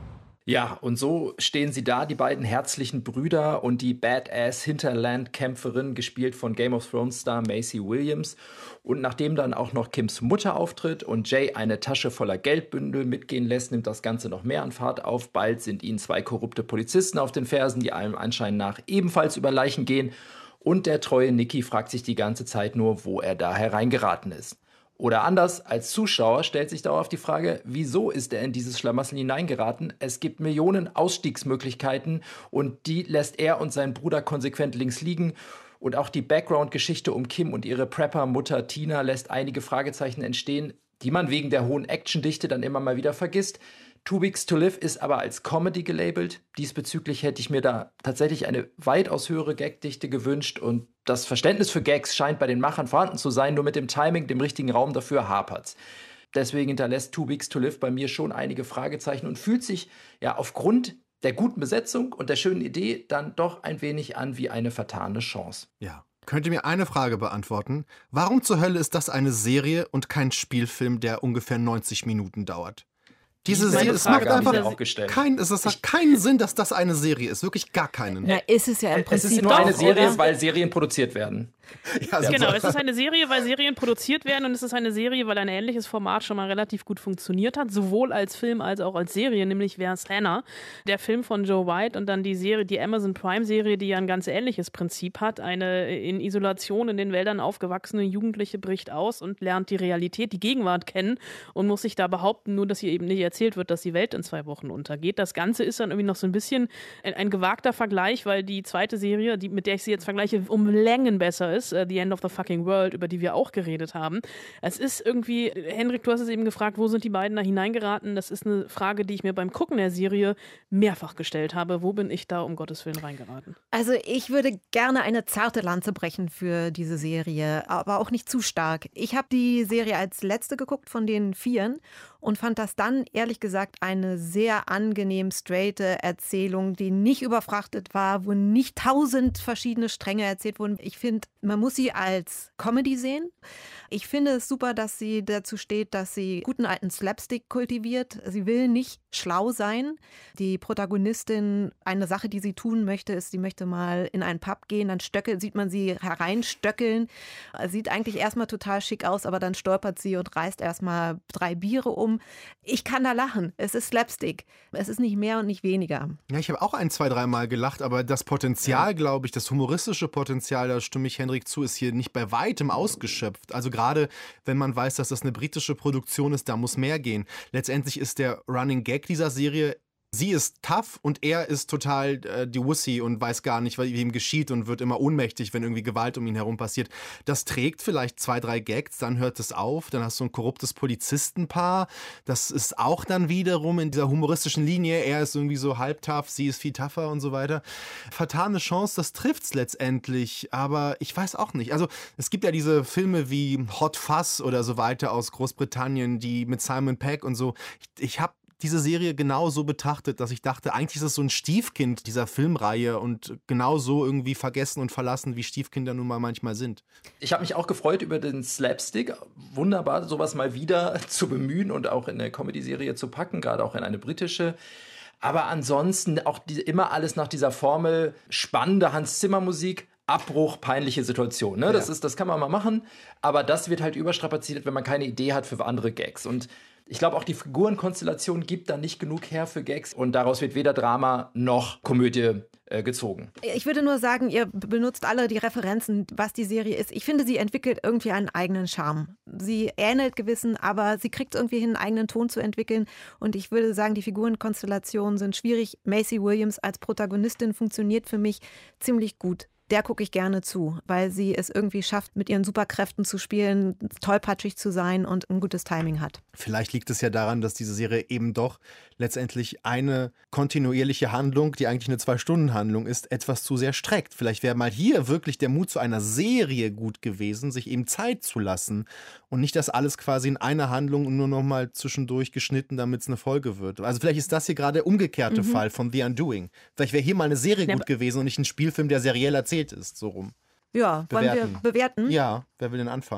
Ja, und so stehen sie da, die beiden herzlichen Brüder und die Badass-Hinterland-Kämpferin, gespielt von Game of Thrones-Star Maisie Williams. Und nachdem dann auch noch Kims Mutter auftritt und Jay eine Tasche voller Geldbündel mitgehen lässt, nimmt das Ganze noch mehr an Fahrt auf. Bald sind ihnen zwei korrupte Polizisten auf den Fersen, die allem Anschein nach ebenfalls über Leichen gehen. Und der treue Nicky fragt sich die ganze Zeit nur, wo er da hereingeraten ist. Oder anders, als Zuschauer stellt sich dauerhaft die Frage, wieso ist er in dieses Schlamassel hineingeraten? Es gibt Millionen Ausstiegsmöglichkeiten und die lässt er und sein Bruder konsequent links liegen. Und auch die Background-Geschichte um Kim und ihre Prepper-Mutter Tina lässt einige Fragezeichen entstehen, die man wegen der hohen Actiondichte dann immer mal wieder vergisst. Two Weeks to Live ist aber als Comedy gelabelt. Diesbezüglich hätte ich mir da tatsächlich eine weitaus höhere Gagdichte gewünscht und das Verständnis für Gags scheint bei den Machern vorhanden zu sein, nur mit dem Timing, dem richtigen Raum dafür hapert's. Deswegen hinterlässt Two Weeks to Live bei mir schon einige Fragezeichen und fühlt sich ja aufgrund der guten Besetzung und der schönen Idee dann doch ein wenig an wie eine vertane Chance. Ja. Könnt ihr mir eine Frage beantworten? Warum zur Hölle ist das eine Serie und kein Spielfilm, der ungefähr neunzig Minuten dauert? Diese Serie, es macht einfach kein, es hat keinen Sinn, dass das eine Serie ist. Wirklich gar keinen. Na, ist es ja im Prinzip. Es ist nur eine doch, Serie, oder? weil Serien produziert werden. Ja, genau, es ist eine Serie, weil Serien produziert werden und es ist eine Serie, weil ein ähnliches Format schon mal relativ gut funktioniert hat, sowohl als Film als auch als Serie, nämlich Where's Hannah, der Film von Joe White und dann die Serie, die Amazon Prime-Serie, die ja ein ganz ähnliches Prinzip hat. Eine in Isolation in den Wäldern aufgewachsene Jugendliche bricht aus und lernt die Realität, die Gegenwart kennen und muss sich da behaupten, nur dass ihr eben nicht erzählt wird, dass die Welt in zwei Wochen untergeht. Das Ganze ist dann irgendwie noch so ein bisschen ein, ein gewagter Vergleich, weil die zweite Serie, die, mit der ich sie jetzt vergleiche, um Längen besser ist, uh, The End of the Fucking World, über die wir auch geredet haben. Es ist irgendwie, Henrik, du hast es eben gefragt, wo sind die beiden da hineingeraten? Das ist eine Frage, die ich mir beim Gucken der Serie mehrfach gestellt habe. Wo bin ich da um Gottes Willen reingeraten? Also ich würde gerne eine zarte Lanze brechen für diese Serie, aber auch nicht zu stark. Ich habe die Serie als letzte geguckt von den Vieren und fand das dann, ehrlich gesagt, eine sehr angenehm straighte Erzählung, die nicht überfrachtet war, wo nicht tausend verschiedene Stränge erzählt wurden. Ich finde, man muss sie als Comedy sehen. Ich finde es super, dass sie dazu steht, dass sie guten alten Slapstick kultiviert. Sie will nicht schlau sein. Die Protagonistin, eine Sache, die sie tun möchte, ist, sie möchte mal in einen Pub gehen, dann stöckelt, sieht man sie hereinstöckeln. Sieht eigentlich erstmal total schick aus, aber dann stolpert sie und reißt erstmal drei Biere um. Ich kann da lachen. Es ist Slapstick. Es ist nicht mehr und nicht weniger. Ja, ich habe auch ein, zwei, dreimal gelacht, aber das Potenzial, glaube ich, das humoristische Potenzial, da stimme ich Henrik zu, ist hier nicht bei weitem ausgeschöpft. Also gerade, wenn man weiß, dass das eine britische Produktion ist, da muss mehr gehen. Letztendlich ist der Running Gag dieser Serie, sie ist tough und er ist total äh, die Wussy und weiß gar nicht, wie ihm geschieht und wird immer ohnmächtig, wenn irgendwie Gewalt um ihn herum passiert. Das trägt vielleicht zwei, drei Gags, dann hört es auf, dann hast du ein korruptes Polizistenpaar. Das ist auch dann wiederum in dieser humoristischen Linie, er ist irgendwie so halb tough, sie ist viel tougher und so weiter. Vertane Chance, das trifft's letztendlich, aber ich weiß auch nicht. Also es gibt ja diese Filme wie Hot Fuzz oder so weiter aus Großbritannien, die mit Simon Pegg und so. Ich, ich habe diese Serie genau so betrachtet, dass ich dachte, eigentlich ist es so ein Stiefkind dieser Filmreihe und genau so irgendwie vergessen und verlassen, wie Stiefkinder nun mal manchmal sind. Ich habe mich auch gefreut über den Slapstick. Wunderbar, sowas mal wieder zu bemühen und auch in eine Comedy-Serie zu packen, gerade auch in eine britische. Aber ansonsten auch die, immer alles nach dieser Formel, spannende Hans-Zimmer-Musik, Abbruch, peinliche Situation. Ne? Das, Ja. ist, das kann man mal machen, aber das wird halt überstrapaziert, wenn man keine Idee hat für andere Gags. Und ich glaube, auch die Figurenkonstellation gibt da nicht genug her für Gags und daraus wird weder Drama noch Komödie äh, gezogen. Ich würde nur sagen, ihr benutzt alle die Referenzen, was die Serie ist. Ich finde, sie entwickelt irgendwie einen eigenen Charme. Sie ähnelt gewissen, aber sie kriegt irgendwie hin, einen eigenen Ton zu entwickeln. Und ich würde sagen, die Figurenkonstellationen sind schwierig. Maisie Williams als Protagonistin funktioniert für mich ziemlich gut. Der gucke ich gerne zu, weil sie es irgendwie schafft, mit ihren Superkräften zu spielen, tollpatschig zu sein und ein gutes Timing hat. Vielleicht liegt es ja daran, dass diese Serie eben doch letztendlich eine kontinuierliche Handlung, die eigentlich eine Zwei-Stunden-Handlung ist, etwas zu sehr streckt. Vielleicht wäre mal hier wirklich der Mut zu einer Serie gut gewesen, sich eben Zeit zu lassen und nicht das alles quasi in einer Handlung und nur noch mal zwischendurch geschnitten, damit es eine Folge wird. Also vielleicht ist das hier gerade der umgekehrte Mhm. Fall von The Undoing. Vielleicht wäre hier mal eine Serie Ja, gut gewesen und nicht ein Spielfilm, der seriell erzählt ist, so rum. Ja, wollen wir Bewerten. bewerten? Ja, wer will denn anfangen?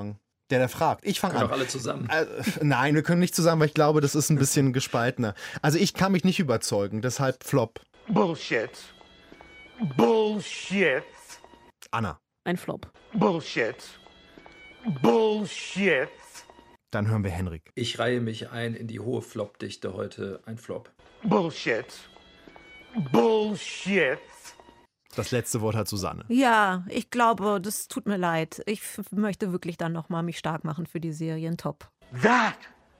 Der, der fragt. Ich fange an. Können doch alle zusammen. Äh, nein, wir können nicht zusammen, weil ich glaube, das ist ein bisschen gespaltener. Also ich kann mich nicht überzeugen, deshalb Flop. Bullshit. Bullshit. Anna. Ein Flop. Bullshit. Bullshit. Dann hören wir Henrik. Ich reihe mich ein in die hohe Flop-Dichte heute. Ein Flop. Bullshit. Bullshit. Das letzte Wort hat Susanne. Ja, ich glaube, das tut mir leid. Ich f- möchte wirklich dann nochmal mich stark machen für die Serien. Top. That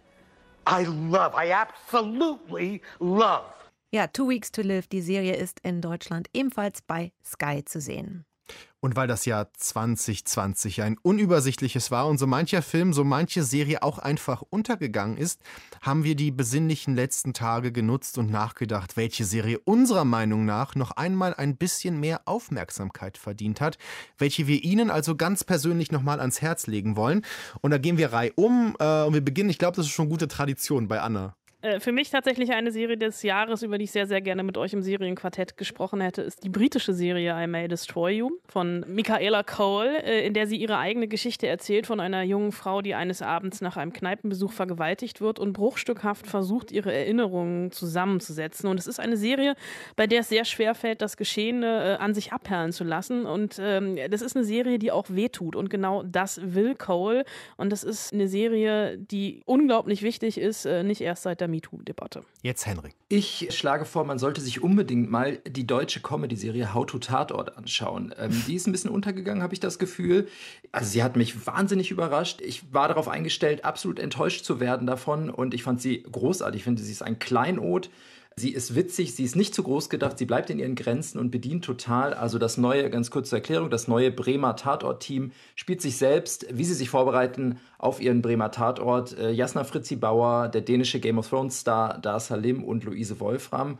I love. I absolutely love. Ja, Two Weeks to Live, die Serie ist in Deutschland ebenfalls bei Sky zu sehen. Und weil das Jahr zwanzig zwanzig ein unübersichtliches war und so mancher Film, so manche Serie auch einfach untergegangen ist, haben wir die besinnlichen letzten Tage genutzt und nachgedacht, welche Serie unserer Meinung nach noch einmal ein bisschen mehr Aufmerksamkeit verdient hat, welche wir Ihnen also ganz persönlich nochmal ans Herz legen wollen. Und da gehen wir reihum äh, und wir beginnen, ich glaube, das ist schon gute Tradition bei Anna. Für mich tatsächlich eine Serie des Jahres, über die ich sehr, sehr gerne mit euch im Serienquartett gesprochen hätte, ist die britische Serie I May Destroy You von Michaela Cole, in der sie ihre eigene Geschichte erzählt von einer jungen Frau, die eines Abends nach einem Kneipenbesuch vergewaltigt wird und bruchstückhaft versucht, ihre Erinnerungen zusammenzusetzen. Und es ist eine Serie, bei der es sehr schwer fällt, das Geschehene an sich abperlen zu lassen. Und ähm, das ist eine Serie, die auch wehtut. Und genau das will Cole. Und das ist eine Serie, die unglaublich wichtig ist, nicht erst seit der MeToo-Debatte. Jetzt Henrik. Ich schlage vor, man sollte sich unbedingt mal die deutsche Comedy-Serie How to Tatort anschauen. Ähm, die ist ein bisschen untergegangen, habe ich das Gefühl. Also sie hat mich wahnsinnig überrascht. Ich war darauf eingestellt, absolut enttäuscht zu werden davon und ich fand sie großartig. Ich finde, sie ist ein Kleinod. Sie ist witzig, sie ist nicht zu groß gedacht, sie bleibt in ihren Grenzen und bedient total. Also das neue, ganz kurz zur Erklärung, das neue Bremer Tatort-Team spielt sich selbst, wie sie sich vorbereiten auf ihren Bremer Tatort. Äh, Jasna Fritzi Bauer, der dänische Game of Thrones-Star Dar Salim und Luise Wolfram.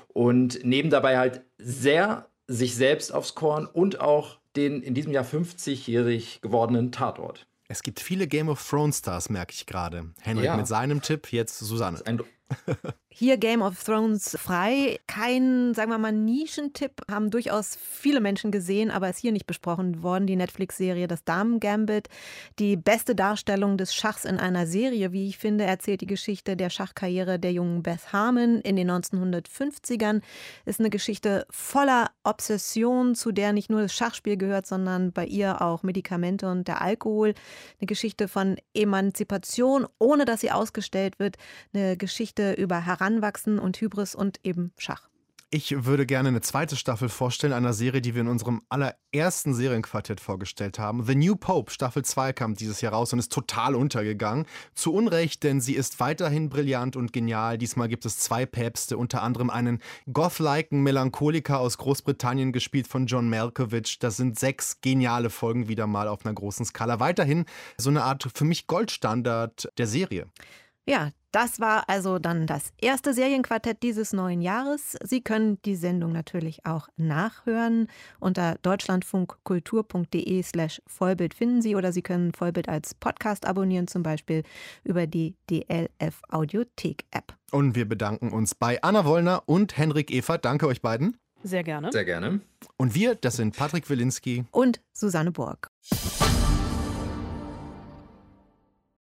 Und nehmen dabei halt sehr sich selbst aufs Korn und auch den in diesem Jahr fünfzigjährig gewordenen Tatort. Es gibt viele Game of Thrones Stars, merke ich gerade. Henrik Ja. mit seinem Tipp, jetzt Susanne. Ein Hier Game of Thrones frei. Kein, sagen wir mal, Nischentipp. Haben durchaus viele Menschen gesehen, aber ist hier nicht besprochen worden. Die Netflix-Serie Das Damen-Gambit. Die beste Darstellung des Schachs in einer Serie, wie ich finde, erzählt die Geschichte der Schachkarriere der jungen Beth Harmon in den neunzehnhundertfünfzigern. Ist eine Geschichte voller Obsession, zu der nicht nur das Schachspiel gehört, sondern bei ihr auch Medikamente und der Alkohol. Eine Geschichte von Emanzipation, ohne dass sie ausgestellt wird. Eine Geschichte über Heranwachsen und Hybris und eben Schach. Ich würde gerne eine zweite Staffel vorstellen, einer Serie, die wir in unserem allerersten Serienquartett vorgestellt haben. The New Pope, Staffel zwei kam dieses Jahr raus und ist total untergegangen. Zu Unrecht, denn sie ist weiterhin brillant und genial. Diesmal gibt es zwei Päpste, unter anderem einen goth-liken Melancholiker aus Großbritannien, gespielt von John Malkovich. Das sind sechs geniale Folgen wieder mal auf einer großen Skala. Weiterhin so eine Art, für mich, Goldstandard der Serie. Ja, das war also dann das erste Serienquartett dieses neuen Jahres. Sie können die Sendung natürlich auch nachhören. Unter deutschlandfunkkultur.de slash Vollbild finden Sie oder Sie können Vollbild als Podcast abonnieren, zum Beispiel über die D L F Audiothek App. Und wir bedanken uns bei Anna Wollner und Henrik Evert. Danke euch beiden. Sehr gerne. Sehr gerne. Und wir, das sind Patrick Wilinski und Susanne Burg.